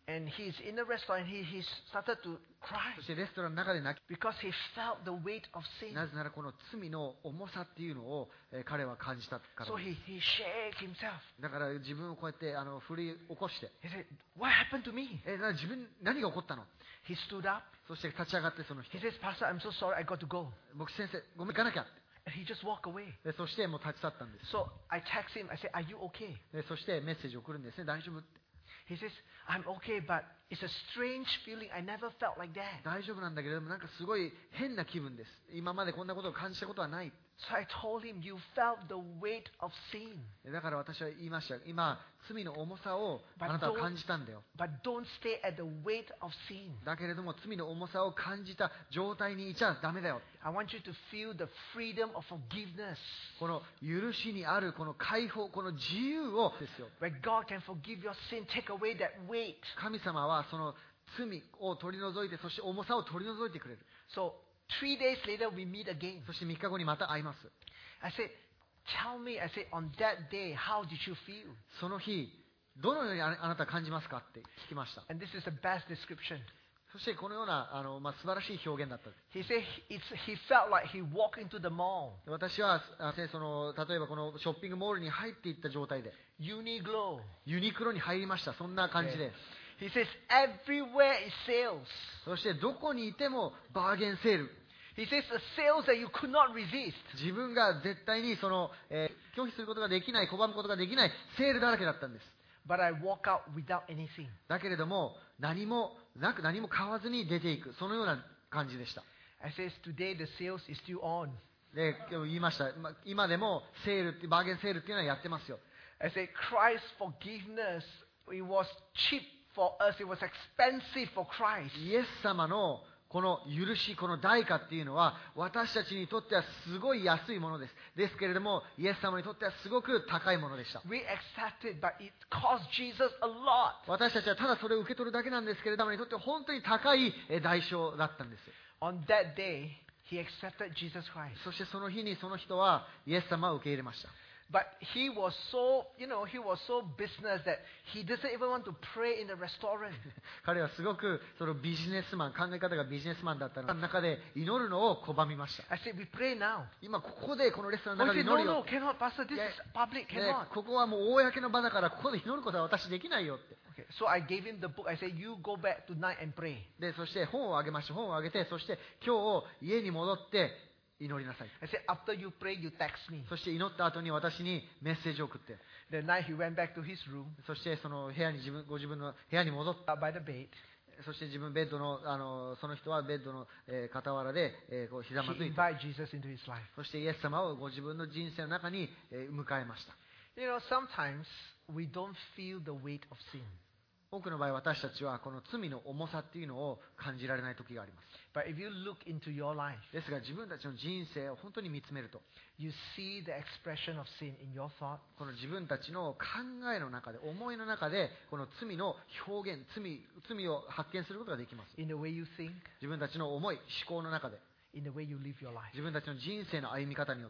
And he's in the restaurant and he started to cry そしてレストランの中で泣 because he felt the weight of き、 sin. なぜならこの罪の重さっていうのを、彼は感じたから So です。 he shook himself. だから自分をこうやって振り起こして、 He said, "What happened to me?" 自分何が起こったの？ He stood up. そして立ち上がってその人 He says, "Pastor, I'm so sorry. I got to go." 僕先生ごめん行かなきゃ And he just walked away. でそしてもう立ち去ったんです。 So I text him. I said, "Are you okay?" でそしてメッセージを送るんですね。大丈夫って？ He says, "I'm okay, but it's a strange feeling. I never felt like that." 大丈夫なんだけれどもなんかすごい変な気分です。今までこんなことを感じたことはない。 So I told him, "You felt the weight of sin, だから私は言いました。今罪の重さをあなたは感じたんだよ。 but don't stay at the weight of sin. だけれども罪の重さを感じた状態にいちゃダメだよ。 I want you to feel the freedom of forgiveness, この許しにあるこの解放、この自由をですよ。 where God can forgive your sin, take away that weight." 神様はその罪を取り除いて、そして重さを取り除いてくれる。 So 3 days later, we meet again. そして3日後にまた会います。 I said, "Tell me," I said, "on that day, how did you feel?" その日、どのようにあなたは感じますかって聞きました。 And this is the best description. そしてこのような素晴らしい表現だった。 He said he felt like he walked into the mall. 私は例えばこのショッピングモールに入っていった状態で、 Uniqlo. ユニクロに入りました。そんな感じで。 He says, everywhere is sales. そしてどこにいてもバーゲンセール。 He says the sales that you could not resist. 自分が絶対に拒否することができない、拒むことができないセールだらけだったんです。 But I walk out without anything. だけれども何も買わずに出ていく、そのような感じでした。 I says, today the sales is still on. で今日言いました。今でもセール、バーゲンセールっていうのはやってますよ。 I said, Christ's forgiveness, it was cheap for us. It was expensive for Christ. イエス様のこの許し、この代価っていうのは私たちにとってはすごい安いものです。ですけれどもイエス様にとってはすごく高いものでした。 We accept it, but it cost Jesus a lot. 私たちはただそれを受け取るだけなんですけれども、にとっては本当に高い代償だったんです。 On that day, he accepted Jesus Christ. そしてその日にその人はイエス様を受け入れました。 But he was so, he was so business that he doesn't even want to pray in the restaurant. 彼はすごくそのビジネスマン、考え方がビジネスマンだった中で祈るのを拒みました。 I said, we pray now. 今ここでこのレストランの Oh, 中 he で said, 祈 no, るよ。 no, cannot, Pastor. This is public, ね cannot. ここはもう公の場だからここで祈ることは私できないよって。 Okay, so I gave him the book. I said, you go back tonight and pray. でそして本をあげました。本をあげて、そして今日家に戻って祈りなさい。 I said, after you pray, you text me. そして祈った後に私にメッセージを送って、 The night he went back to his room, そしてその部屋にご自分の部屋に戻って、 by the bed. そして自分ベッドのその人はベッドの傍らでこうひざま He ずいて、 invited Jesus into his life. そしてイエス様をご自分の人生の中に迎えました。 Sometimes we don't feel the weight of sin. 多くの場合私たちはこの罪の重さっていうのを感じられない時があります。 But if you look into your life, ですが自分たちの人生を本当に見つめると、 you see the expression of sin in your thought, この自分たちの考えの中で、思いの中でこの罪の表現、罪を発見することができます。 in the way you think, 自分たちの思い、思考の中で、 in the way you live your life. 自分たちの人生の歩み方によって、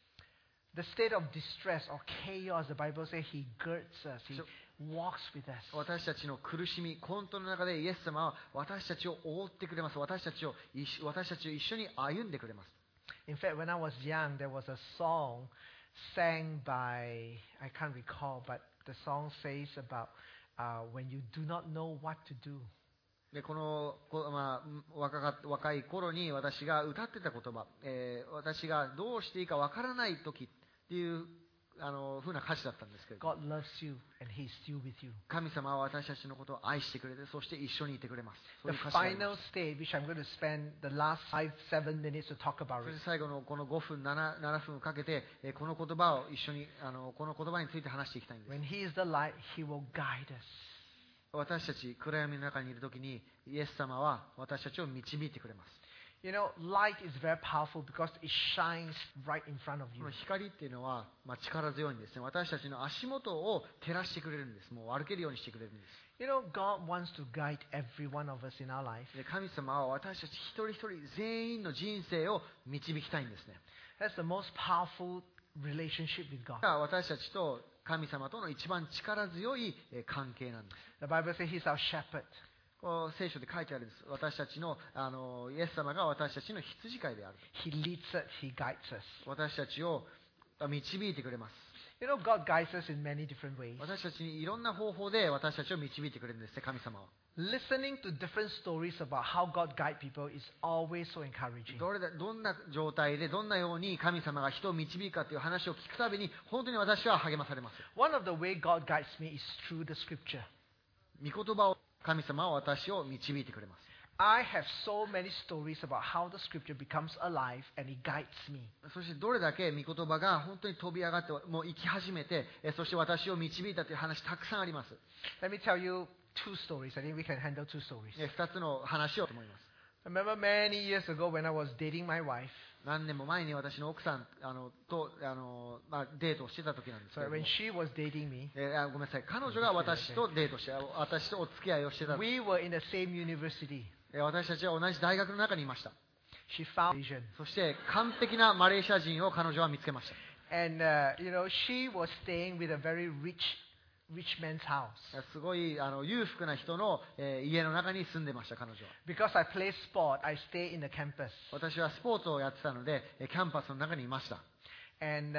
The state of distress or chaos, the Bible says he girds us, he walks with us. 私たちの苦しみ、混沌の中でイエス様は私たちを覆ってくれます。私たちを一緒に歩んでくれます。 In fact, when I was young, there was a song sang by, I can't recall, but the song says about when you do not know what to do. で若い頃に私が歌ってた言葉、私がどうしていいかわからない時っていう風な歌詞だったんですけれども、 God loves you and He's still with you. 神様は私たちのことを愛してくれて、そして一緒にいてくれます。そうい The う歌詞がありま final す。 stage, which I'm going to spend the last 5-7 minutes to talk about そ it. して最後のこの5分、7分かけて、この言葉を一緒にこの言葉について話していきたいんです。 When He is the light, He will guide us. 私たち暗闇の中にいるときにイエス様は私たちを導いてくれます。 Light is very powerful because it shines right in front of こ you. の光っていうのは、力強いんですね。私たちの足元を照らしてくれるんです。もう歩けるようにしてくれるんです。 God wants to guide every one of us in our life. で神様は私たち一人一人全員の人生を導きたいんですね。 That's the most powerful relationship with God. が私たちと神様との一番力強い関係なんです。 The Bible says He's our shepherd. こう聖書で書いてあるんです。私たちの、イエス様が私たちの羊飼いである。 He leads us, He guides us. 私たちを導いてくれます。 You know, God guides us in many different ways. 私たちにいろんな方法で私たちを導いてくれるんですね、神様は。 Listening to different stories about how God guides people is always so encouraging. どんな状態でどんなように神様が人を導くかという話を聞くたびに本当に私は励まされます。 One of the way God guides me is through the scripture. 御言葉を神様は私を導いてくれます。 I have so many stories about how the scripture becomes alive and it guides me. そしてどれだけ御言葉が本当に飛び上がってもう生き始めて、そして私を導いたという話たくさんあります。 Let me tell you two stories. I think we can handle two stories. 2つの話をと思います。 I remember many years ago when I was dating my wife. 何年も前に私の奥さんとデートをしてた時なんですけ So れども when she was dating me, ごめんなさい、彼女が私とデートして、私とお付き合いをしてた時、 we were in the same university. 私たちは同じ大学の中にいました。 She found Asian. そして完璧なマレーシア人を彼女は見つけました。 And, she was staying with a very rich man's house. すごい裕福な人の、家の中に住んでました、彼女は。 Because I play sport, I stay in the campus. 私はスポーツをやってたので、キャンパスの中にいました。 And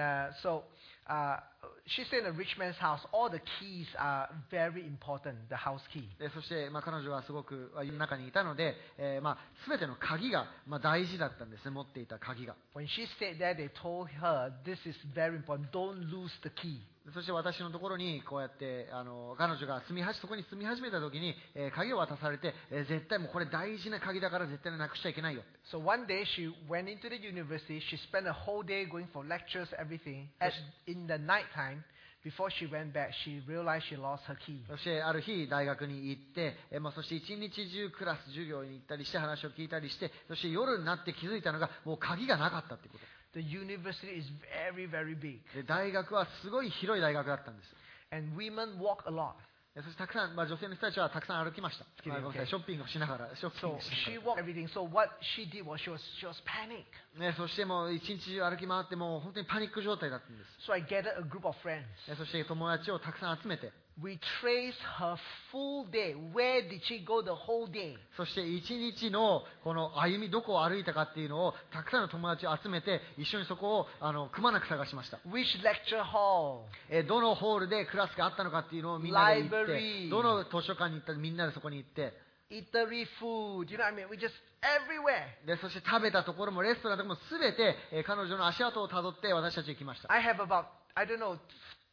she stayed in a rich man's house. All the keys are very important, the house key. そして、彼女はすごく中にいたので、全ての鍵が、大事だったんですね、持っていた鍵が。 When she stayed there, they told her, this is very important, don't lose the key. そして私のところにこうやって彼女がそこに住み始めた時に、鍵を渡されて、絶対もうこれ大事な鍵だから絶対になくしちゃいけないよ。 So one day she went into the university. She spent a whole day going for lectures, everything. In the night time, before she went back, she realized she lost her key. そしてある日大学に行って、そして一日中クラス授業に行ったりして話を聞いたりして、そして夜になって気づいたのがもう鍵がなかったってこと。 The university is very, very big. で大学はすごい広い大学だったんです。 And women walk a lot. そしてたくさん、女性の人たちはたくさん歩きました。 Okay. ごめんなさい、ショッピングをしながら、ショッピン So グし she なが walked everything. So what she did was she was panicked. ら、そしてもう一日中歩き回ってもう本当にパニック状態だったんです。 So I gathered a group of friends. そして友達をたくさん集めて、 We traced her full day. Where did she go the whole day? そして一日のこの歩み、どこを歩いたかっていうのをたくさんの友達を集めて一緒にそこをくまなく探しました。 Which lecture hall? どのホールでクラスがあったのかっていうのをみんなで行って、 Library. どの図書館に行ったらみんなでそこに行って、 Eatery food. You know what I mean? We just everywhere. でそして食べたところもレストランとかもすべて、彼女の足跡をたどって私たち行きました。 I have about, I don't know,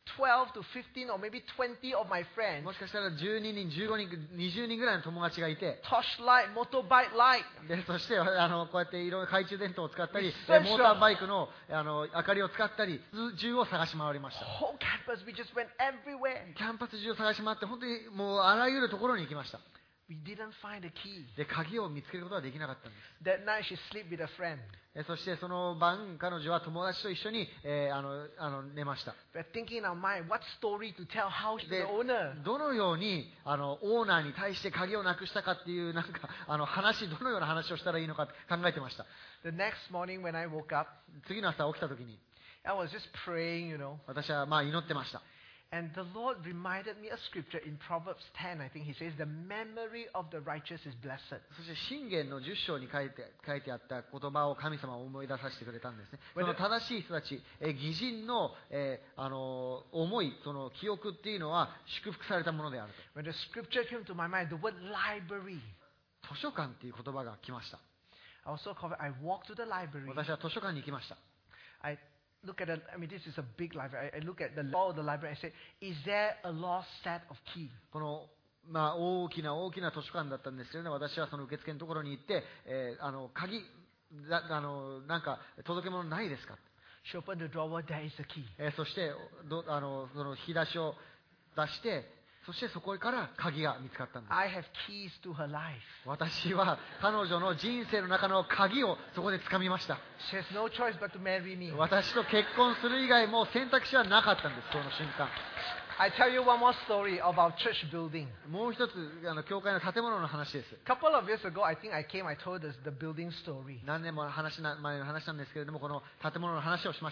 12 to 15 or maybe 20 of my friends. もしかしたら12人、15人、20人ぐらいの友達がいて、 Torchlight, motorbike light. でそしてこうやっていろいろ懐中電灯を使ったり、 Essential. モーターバイクの明かりを使ったり、中を探し回りました。 Whole campus, we just went everywhere. キャンパス中を探し回って本当にもうあらゆるところに行きました。 We didn't find the key. で鍵を見つけることはできなかったんで That night she slept with a friend. す。そしてその晩彼女は友達と一緒に、寝ました。 We're thinking in our mind, what story to tell, how she's で the owner. どのようにオーナーに対して鍵をなくしたかっていうなんかどのような話をしたらいいのか考えてました。 The next morning when I woke up, 次の朝起きた時に I was just praying, 私は祈ってました。 And the Lord reminded me of scripture in Proverbs 10, I think he says, the memory of the righteous is blessed. そして箴言の10章に書いてあった言葉を神様を思い出させてくれたんですね。その正しい人たち、義人の、思い、その記憶っていうのは祝福されたものであると。 When the scripture came to my mind, the word library. 図書館っていう言葉が来ました。 I was so confident. I walked to the library. 私は図書館に行きました。 I look at this is a big library. I look at the law of the library. I say, is there a lost set of keys? この大きな図書館だったんですけどね、私はその受付のところに行って、鍵なんか届け物ないですか。 She opened the drawer. There is a key. そしてその引き出しを出して、そしてそこから鍵が見つかったんです。 I have keys to her life. 私は彼女の人生の中の鍵をそこで掴みました。 She has no choice but to marry me. 私と結婚する以外も選択肢はなかったんです、その瞬間。 I tell you one more story of our church building. もう一つ教会の建物の話です。 A couple of years ago, I think I told us the building story. 何年も前の話なんですけれども、この建物の話をしました。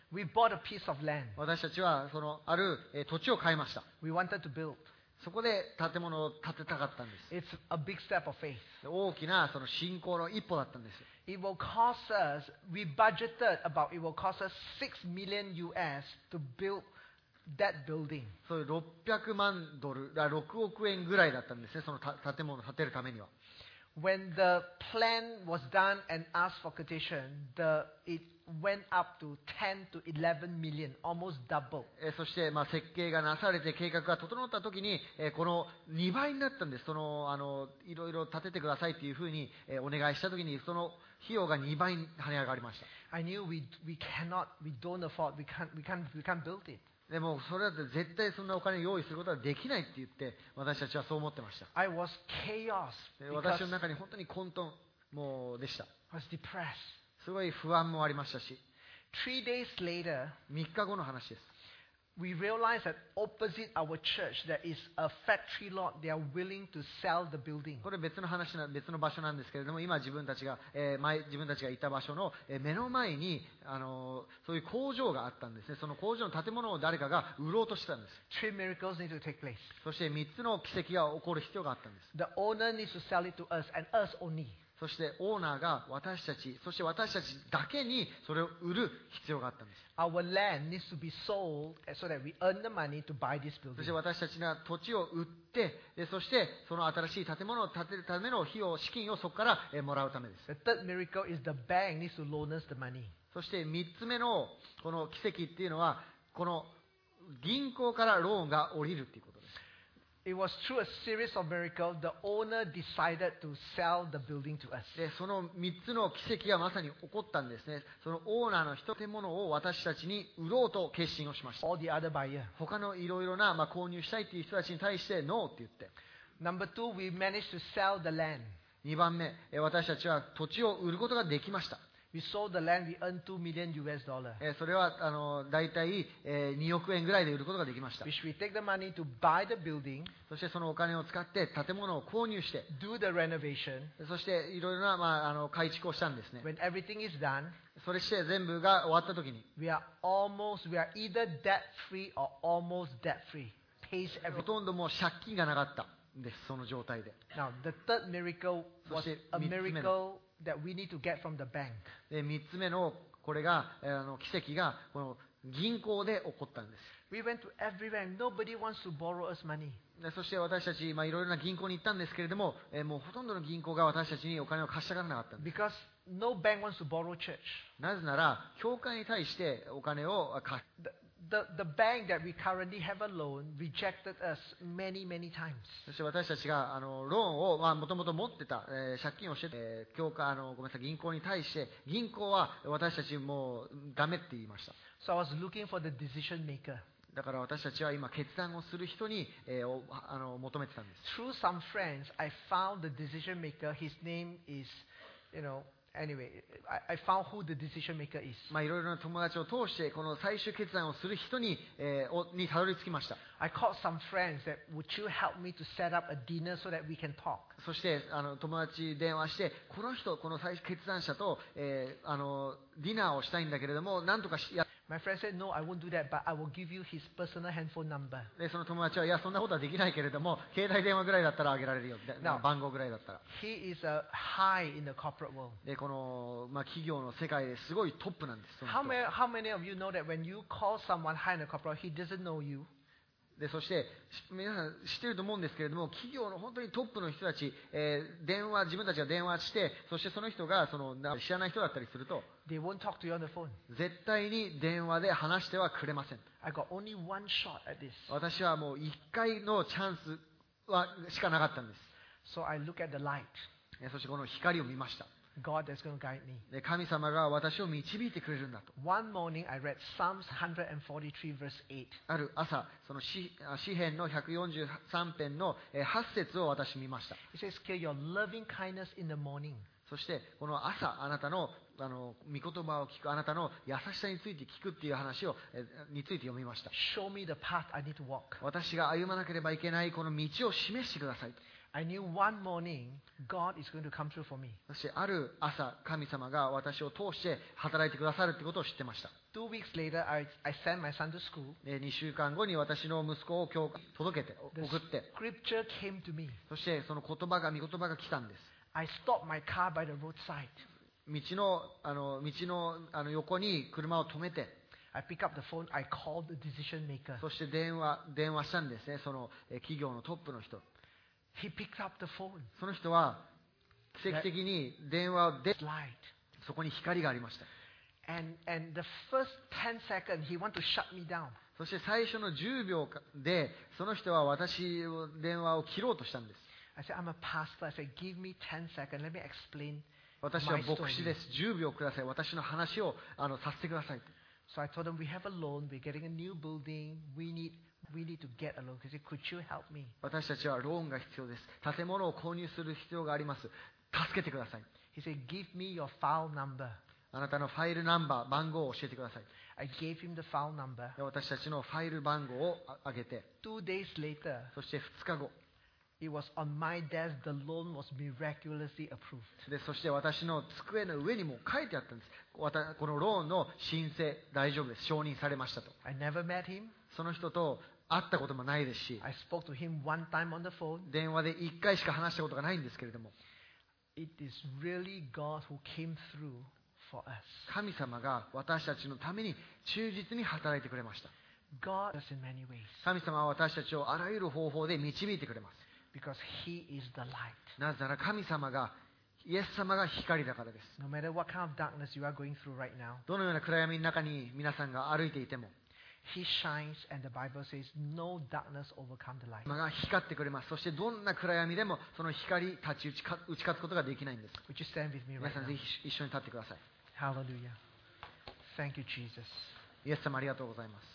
We bought a piece of land. 私たちはそのある土地を買いました。 We wanted to build. そこで建物を建てたかったんです。 It's a big step of faith. 大きなその信仰の一歩だったんです。 It will cost us, we budgeted about, it will cost us $6 million US to build that building. そういう600万ドル、6億円ぐらいだったんですね、その建物を建てるためには。 When the plan was done and asked for quotation, it went up to 10 to 11 million, almost double. そして、設計がなされて計画が整った時に、この2倍になったんです。いろいろ建ててくださいというふうに、お願いした時に、その費用が2倍に跳ね上がりました。 I knew we don't afford, we can't build it. でもそれだって絶対そんなお金を用意することはできないって言って、私たちはそう思ってました。 I was chaos 私 because の中に本当に混沌もうでした。 I was depressed. すごい不安もありましたし、 3 days later, 3日後の話です。 we realized that opposite our church there is a factory lot. They are willing to sell the building. これ別の場所なんですけれども、今自分たちがいた場所の目の前にそういう工場があったんですね。その工場の建物を誰かが売ろうとしてたんです。 3 miracles need to take place. そして3つの奇跡が起こる必要があったんです。 The owner needs to sell it to us and us only. そしてオーナーが私たち、そして私たちだけにそれを売る必要があったんです。 Our land needs to be sold so that we earn the money to buy this そして building. 私たちが土地を売って、そしてその新しい建物を建てるための費用、資金をそこからもらうためです。 The third miracle is the bank needs to loan us the money. そして3つ目のこの奇跡っていうのは、この銀行からローンが降りるっていうことです。 It was through a series of miracles the owner decided to sell the building to us. でその3つの奇跡がまさに起こったんですね。そのオーナーの建物を私たちに売ろうと決心をしました。 All the other buyer. 他のいろいろな、購入したいっていう人たちに対してノーって言って。 Number 2, we managed to sell the land. 2番目、私たちは土地を売ることができました。 We sold the land, we earned $2 million US dollar. それは大体2億円ぐらいで売ることができました。 Which we take the money to buy the building, そしてそのお金を使って建物を購入して、 do the renovation. そしていろいろな、改築をしたんですね。 When everything is done, それして全部が終わった時に、 we are either debt free or almost debt free. Pays ほ everything. とんどもう借金がなかったんです、その状態で。 Now, the third miracle was So, a 三つ目の。 miracle that we need to get from the bank. で3つ目のこれが奇跡がこの銀行で起こったんです。 We went to every bank. Nobody wants to borrow us money. でそして私たち、いろいろな銀行に行ったんですけれども、もうほとんどの銀行が私たちにお金を貸したがらなかったんです。 Because no bank wants to borrow church. なぜなら、教会に対してお金を貸 The bank that we currently have a loan rejected us many, many times. そして私たちがローンをもともと持ってた、借金をして、銀行に対して、銀行は私たちもうダメって言いました。 So I was looking for the decision maker. だから私たちは今決断をする人に、求めてたんです。 Through some friends, I found the decision maker. His name is, anyway, I found who the decision maker is. いろいろな友達を通してこの最終決断をする人にたどり着きました。 I called some friends that would you help me to set up a dinner so that we can talk. そして友達に電話して、この最終決断者と、ディナーをしたいんだけれども、なんとか My friend said, no, I won't do that, but I will give you his personal handphone number. でその友達は、いや、そんなことはできないけれども、携帯電話ぐらいだったらあげられるよ、番号ぐらいだったら。 He is a high in the corporate world. でこの、企業の世界ですごいトップなんです。その人 How many of you know that when you call someone high in the corporate world, he doesn't know you? でそして皆さん知っていると思うんですけれども、企業の本当にトップの人たち、自分たちが電話して、そしてその人が知らない人だったりすると、 They won't talk to you on the phone. 絶対に電話で話してはくれません。 I got only one shot at this. 私はもう1回のチャンスしかなかったんです。 So I look at the light. そしてこの光を見ました。 God is going to guide me. で神様が私を導いてくれるんだと。 One morning I read Psalms 143 verse 8. ある朝、その詩編の143編の8節を私見ました。 It says, "Kill your loving kindness in the morning." そしてこの朝、あなたの御言葉を聞く、あなたの優しさについて聞くっていう話について読みました。 Show me the path I need to walk. 私が歩まなければいけないこの道を示してください。 I knew one morning God is going to come through for me. そしてある朝、神様が私を通して働いてくださるということを知ってました。 2 weeks later, I sent my son to school. 2週間後に私の息子を教会に届けて、 The 送って、 scripture came to me. そしてその御言葉が来たんです。 I stopped my car by the roadside. 道の横に車を止めて、 I picked up the phone. I called the decision maker. そして電話したんですね、その企業のトップの人。 He picked up the phone. その人は奇跡的に電話で Light. そこに光がありました。 And the first 10 seconds, he wanted to shut me down. そして最初の10秒でその人は私の電話を切ろうとしたんです。 I said, I'm a pastor. I said, give me 10 seconds. Let me explain 私は my 牧師 story. です。10秒ください。私の話をさせてください。 So I told him, we have a loan. We're getting a new building. We need to get a loan. He said, could you help me? 私たちはローンが必要です。建物を購入する必要があります。助けてください。 He said, give me your file number. あなたのファイルナンバー、番号を教えてください。 I gave him the file number. で私たちのファイル番号をあげて、 2 days later, そして2日後、 it was on my desk. The loan was miraculously approved. でそして私の机の上にも書いてあったんです。このローンの申請大丈夫です。承認されましたと。 I never met him. その人と会ったこともないですし、 I spoke to him one time on the phone. 電話で1回しか話したことがないんですけれども、 It is really God who came through for us. 神様が私たちのために忠実に働いてくれました。 God does in many ways 神様は私たちをあらゆる方法で導いてくれます。 because He is the light. なぜなら神様が、イエス様が光だからです。 No matter what kind of darkness you are going through right now, どのような暗闇の中に皆さんが歩いていても、 He shines, and the Bible says, no darkness overcome the light. 神様が光ってくれます。そしてどんな暗闇でもその光に打ち勝つことができないんです。 Would you stand with me 皆 right さん now? ぜひ一緒に立ってください。 Hallelujah. Thank you, Jesus. イエス様ありがとうございます。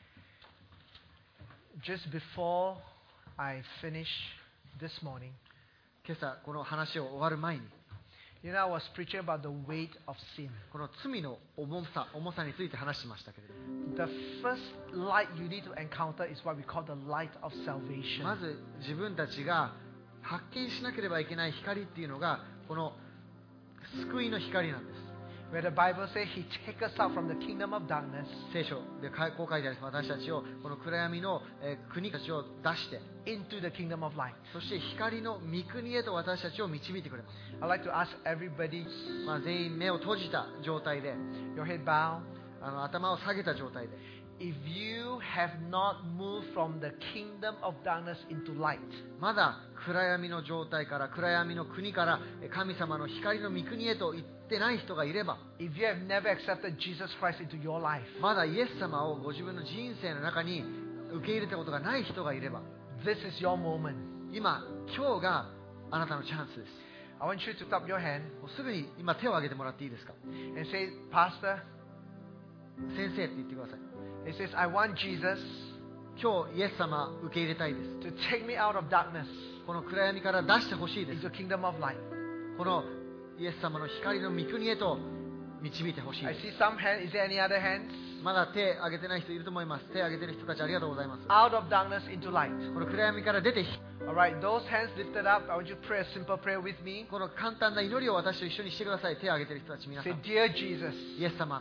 Just before I finish this morning, 今朝この話を終わる前に、 you know, I was preaching about the weight of sin. この罪の重さについて話しましたけれども、 The first light you need to encounter is what we call the light of salvation. まず自分たちが発見しなければいけない光っていうのがこの救いの光なんです。 Where the Bible says He takes us out from the kingdom of darkness 聖書でこう書いてあります。私たちをこの暗闇の国たちを出して、 into the kingdom of light. そして光の御国へと私たちを導いてくれます。 I'd like to ask everybody, 全員目を閉じた状態で、 your head bowed. 頭を下げた状態で、 If you have not moved from the kingdom of darkness into light, まだ暗闇の状態から、暗闇の国から神様の光の御国へと行ってない人がいれば、 if you have never accepted Jesus Christ into your life, まだイエス様をご自分の人生の中に受け入れたことがない人がいれば、 this is your moment. 今日があなたのチャンスです。 I want you to stop your hand もうすぐに今手を挙げてもらっていいですか。 and say, Pastor, 先生って言ってください。 it says, I want Jesus 今日イエス様受け入れたいです。 to take me out of darkness この暗闇から出してほしいです。 into kingdom of light. このイエス様の光の御国へと導いてほしい I です。 see some hands. Is there any other hands? まだ手挙げてない人いると思います。手挙げてる人たちありがとうございます。 Out of darkness into light. この暗闇から出て、 Alright, those hands lifted up, I want you to pray a simple prayer with me. この簡単な祈りを私と一緒にしてください。手を挙げてる人たち皆さ Say, ん。 Dear Jesus, イエス様、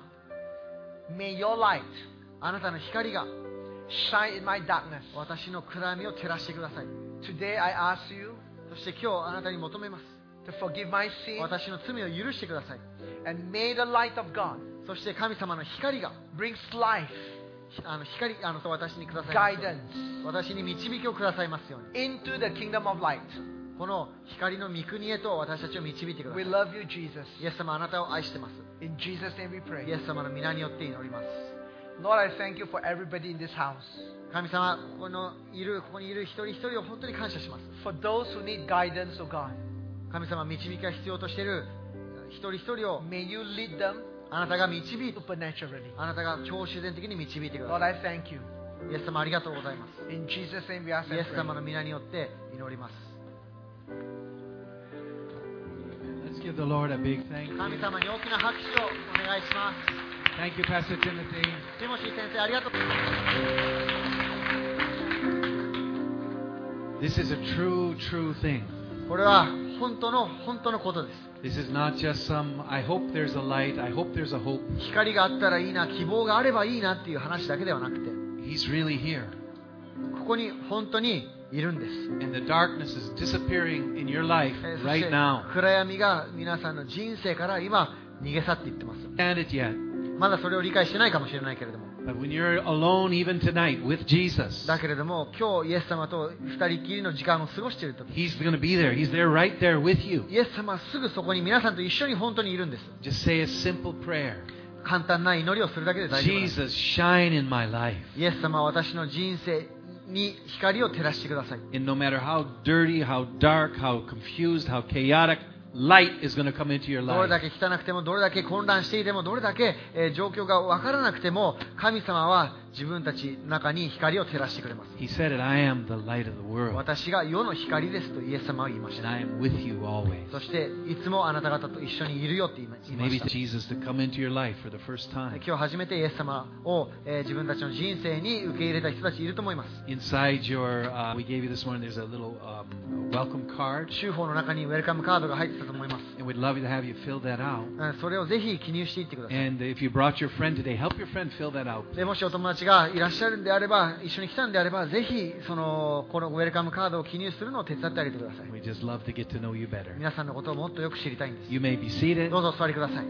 may your light あなたの光が shine in my darkness. 私の暗闇を照らしてください。 Today I ask you そして今日あなたに求めます。 to forgive my sin, 私の罪を許してください。 and may the light of God そして神様の光が brings life, 私にくださいますように。 guidance 私に導きをくださいますように。 into the kingdom of light. この光の御国へと私たちを導いてくださ We い。 love you, Jesus. イエス様あなたを愛してます。 In Jesus' name we イ pray. エス様の皆によって祈ります。 Lord, I thank you for everybody in this house. 神様、ここにいる一人一人を本当に感謝します。 For those who need guidance, oh God, 神様、導きが必要としている一人一人を may you lead them あなたが導いて、 supernaturally. あなたが超自然的に導いてくだ Lord, さい。 I thank you. イエス様ありがとうございます。 In Jesus' name we ask イエ and ス様 pray. の皆によって祈ります。 Let's give the Lord a big thank you. 神様に大きな拍手をお願いします。 Thank you, Pastor Timothy. ティモシー先生、ありがとう。 This is a true thing. これは本当のことです。 This is not just some, I hope there's a light, I hope there's a hope. 光があったらいいな、希望があればいいなっていう話だけではなくて、 He's really here. ここに本当にいるんです。 And the darkness is disappearing in your life そし right て now. 暗闇が皆さんの人生から今逃げ去っていってます。 Understand it yet. まだそれを理解してないかもしれないけれども、 But when you're alone even tonight with Jesus, だけれども今日イエス様と二人きりの時間を過ごしているとき、 He's going to be there. He's there right there with you. イエス様はすぐそこに皆さんと一緒に本当にいるんです。 Just say a simple prayer. 簡単な祈りをするだけで大丈夫です。 Jesus, shine in my life. イエス様は私の人生に光を照らしてください。 And no matter how dirty, how dark, how confused, how chaotic, light is going to come into your どれだ life. け汚くても、どれだけ混乱していても、どれだけ状況が分からなくても、神様は自分たちの中に光を照らしてくれます。 He said it, I am the light of the world. 私が世の光ですとイエス様は言いまし And た。 I am with you always. そしていつもあなた方と一緒にいるよって言いま Maybe した。 Jesus to come into your life for the first time. 今日初めてイエス様を自分たちの人生に受け入れた人たちいると思います。 Inside your, we gave you this morning, there's a little welcome card. 州法の中にウェルカムカードが入ってたと思います。 And we'd love to have you fill that out. それをぜひ記入していってください。 And if you brought your friend today, help your friend fill that out. でもしお友達がいらっしゃるんであれば、一緒に来たんであれば、ぜひこのウェルカムカードを記入するのを手伝ってあげてください。 We just love to get to know you better. 皆さんのことをもっとよく知りたいんです。 You may be seated. どうぞお座りください。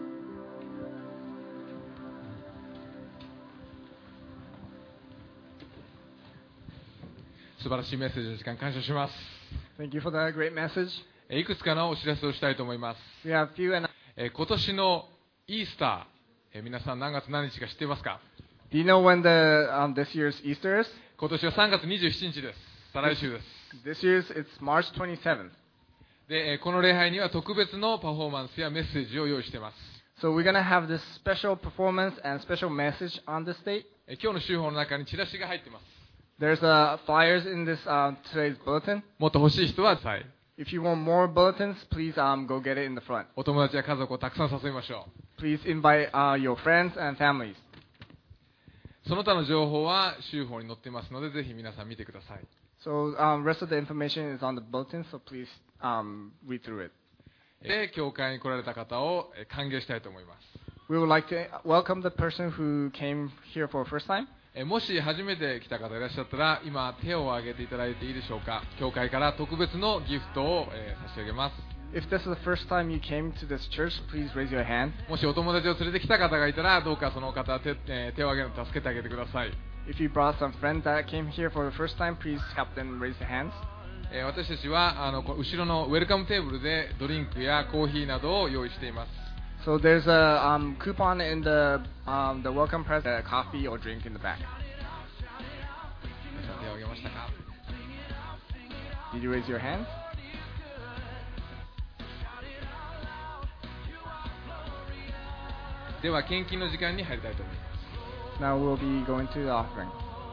素晴らしいメッセージの時間感謝します。 Thank you for the great message. いくつかのお知らせをしたいと思います。 We have few and 今年のイースター、皆さん何月何日か知っていますか？ do you know when this year's Easter is? 今年は3月27日です。再来週です。 This year's it's March 27th. で、この礼拝には特別のパフォーマンスやメッセージを用意しています。 So we're gonna have this special performance and special message on this date. 今日の週報の中にチラシが入っています。 There's flyers in this today's bulletin. もっと欲しい人ははい。 If you want more bulletins, please go get it in the front. お友達や家族をたくさん誘いましょ Please invite your friends and families. う。その他の情報は週報に載っていますので、ぜひ皆さん見てください。 So rest of the information is on the bulletin, so please read through it. で、教会に来られた方を歓迎したいと思います。 We would like to welcome the person who came here for the first time. もし初めて来た方いらっしゃったら、今手を挙げていただいていいでしょうか。教会から特別のギフトを、差し上げます。 If this is the first time you came to this church, please raise your hand. もしお友達を連れてきた方がいたら、どうかその方手を挙げるの助けてあげてください。 If you brought some friends that came here for the first time, please help them raise their hands. 私たちは後ろのウェルカムテーブルでドリンクやコーヒーなどを用意しています。 So there's a coupon in the welcome present, coffee or drink in the back. 皆さん手を挙げましたか？ Did you raise your hands? では献金の時間に入りたいと思います。 Now we'll be going to the offering.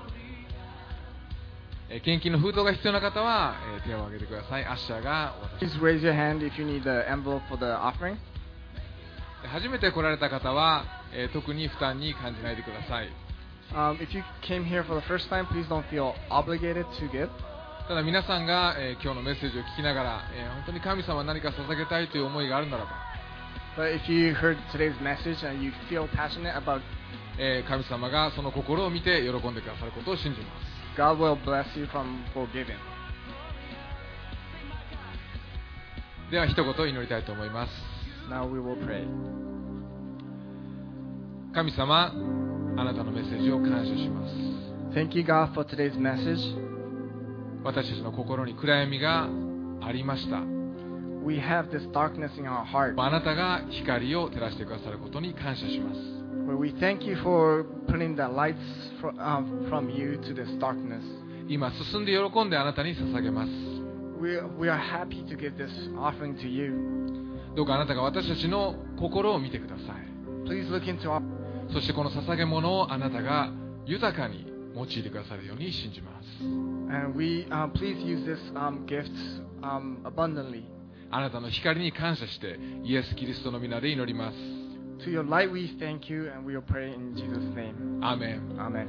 献金の封筒が必要な方は、手を挙げてください。アッシャーがお渡し Please raise your hand if you need the envelope for the offering. 初めて来られた方は、特に負担に感じないでください。 If you came here for the first time, please don't feel obligated to give. ただ皆さんが、今日のメッセージを聞きながら、本当に神様に何か捧げたいという思いがあるならば、 But if you heard today's message and you feel passionate about, 神様がその心を見て喜んでくださることを信じます。 God will bless you for giving. では一言祈りたいと思います。 Now we will pray. 神様、あなたのメッセージを感謝します。 Thank you, God, for today's message. 私たちの心に暗闇がありました。 We have this darkness in our heart. あなたが光を照らしてくださることに感謝します。 But we thank you for putting the lights from you to this darkness. 今進んで喜んであなたに捧げます。 We are happy to give this offering to you. どうかあなたが私たちの心を見てください。 Please look into our. そしてこの捧げ物をあなたが豊かに用いてくださるように信じます。 And we please use this gift abundantly. あなたの光に感謝してイエス・キリストの皆で祈ります。 To your light we thank you and we will pray in Jesus' name. アーメン。 Amen.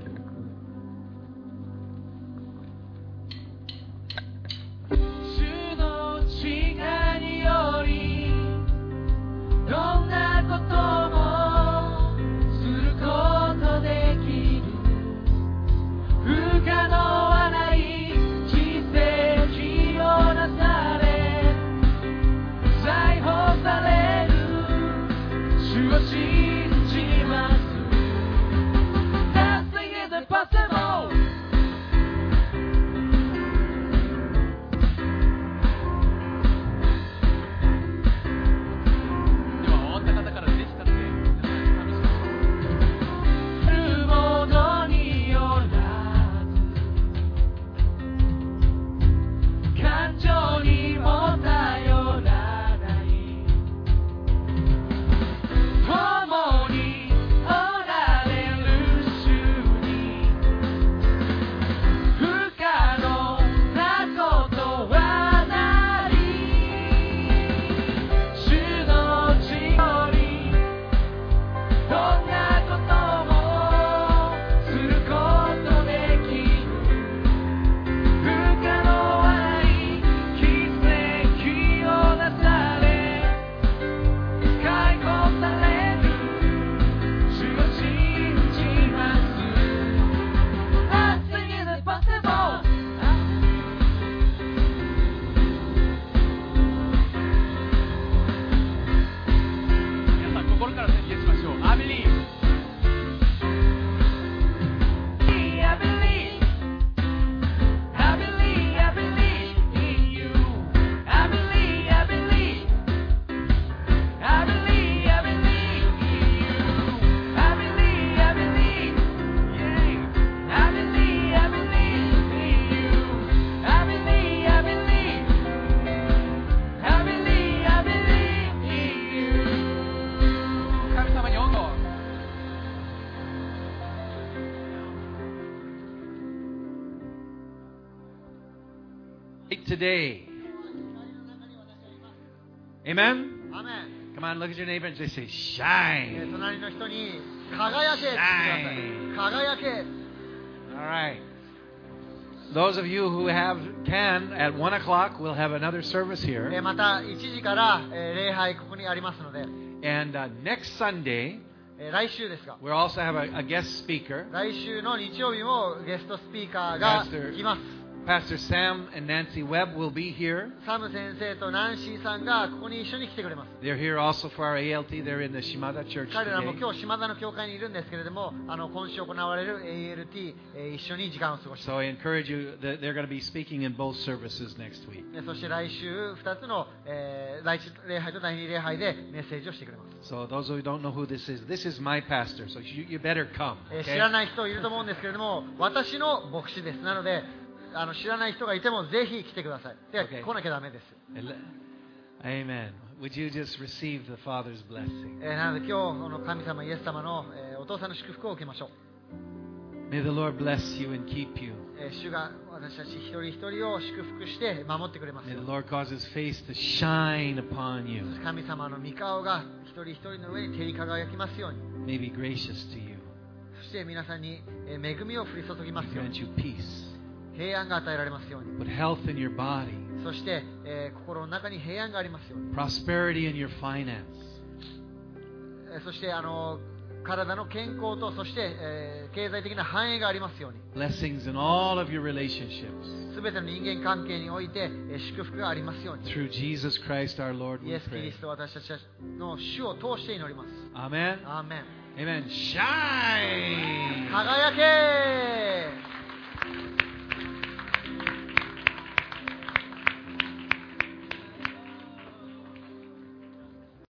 主の力によりどんなこともすることできる不可能はない奇跡をなされgiải放される主を信じます Nothing is impossible today. Amen? アーメン。 Come on, look at your neighbor and just say, shine. 隣の人に輝けって言ってください。輝け。 All right. Those of you who can, at 1 o'clock, we'll have another service here. また1時から礼拝ここにありますので、 And next Sunday, 来週ですが、 we'll also have a guest speaker. 来週の日曜日もゲストスピーカーが来ます。 Pastor Sam and Nancy Webb will be here. サム先生とナンシーさんがここに一緒に来てくれます。 They're here also for our ALT. They're in the Shimada Church 彼らも today. 今日島田の教会にいるんですけれども、今週行われる ALT、一緒に時間を過ごしてい So ま I encourage you that they're going to be speaking in both services next week. す。そして来週2つの、第1礼拝と第2礼拝でメッセージをしてくれます。 So those of you who don't know who this is my pastor. So you better come. 知 Okay? らない人いると思うんですけれども、私の牧師です。なので、知らない人がいてもぜひ来てください。で、 Okay. 来なきゃダメです。 Amen. Would you just receive the Father's blessing? なので今日この神様イエス様の、お父さんの祝福を受けましょう。 May the Lord bless you and keep you. 主が私たち一人一人を祝福して守ってくれます May よ the Lord cause His face to shine upon you. 神様の御顔が一人一人の上に照り輝きますように。 May be gracious to you. そして皆さんに恵みを降り注ぎますよう Grant に。 you peace. 平安が与えられますように。 Put health in your body. そして、心の中に平安がありますように。 Prosperity in your finance. そして体の健康とそして、経済的な繁栄がありますように。 Blessings in all of your relationships. すべての人間関係において、祝福がありますように。 Through Jesus Christ our Lord イ we エス・キリ pray. スト私たちの主を通して祈ります。 Amen. アーメン。 Amen. Shine. 輝け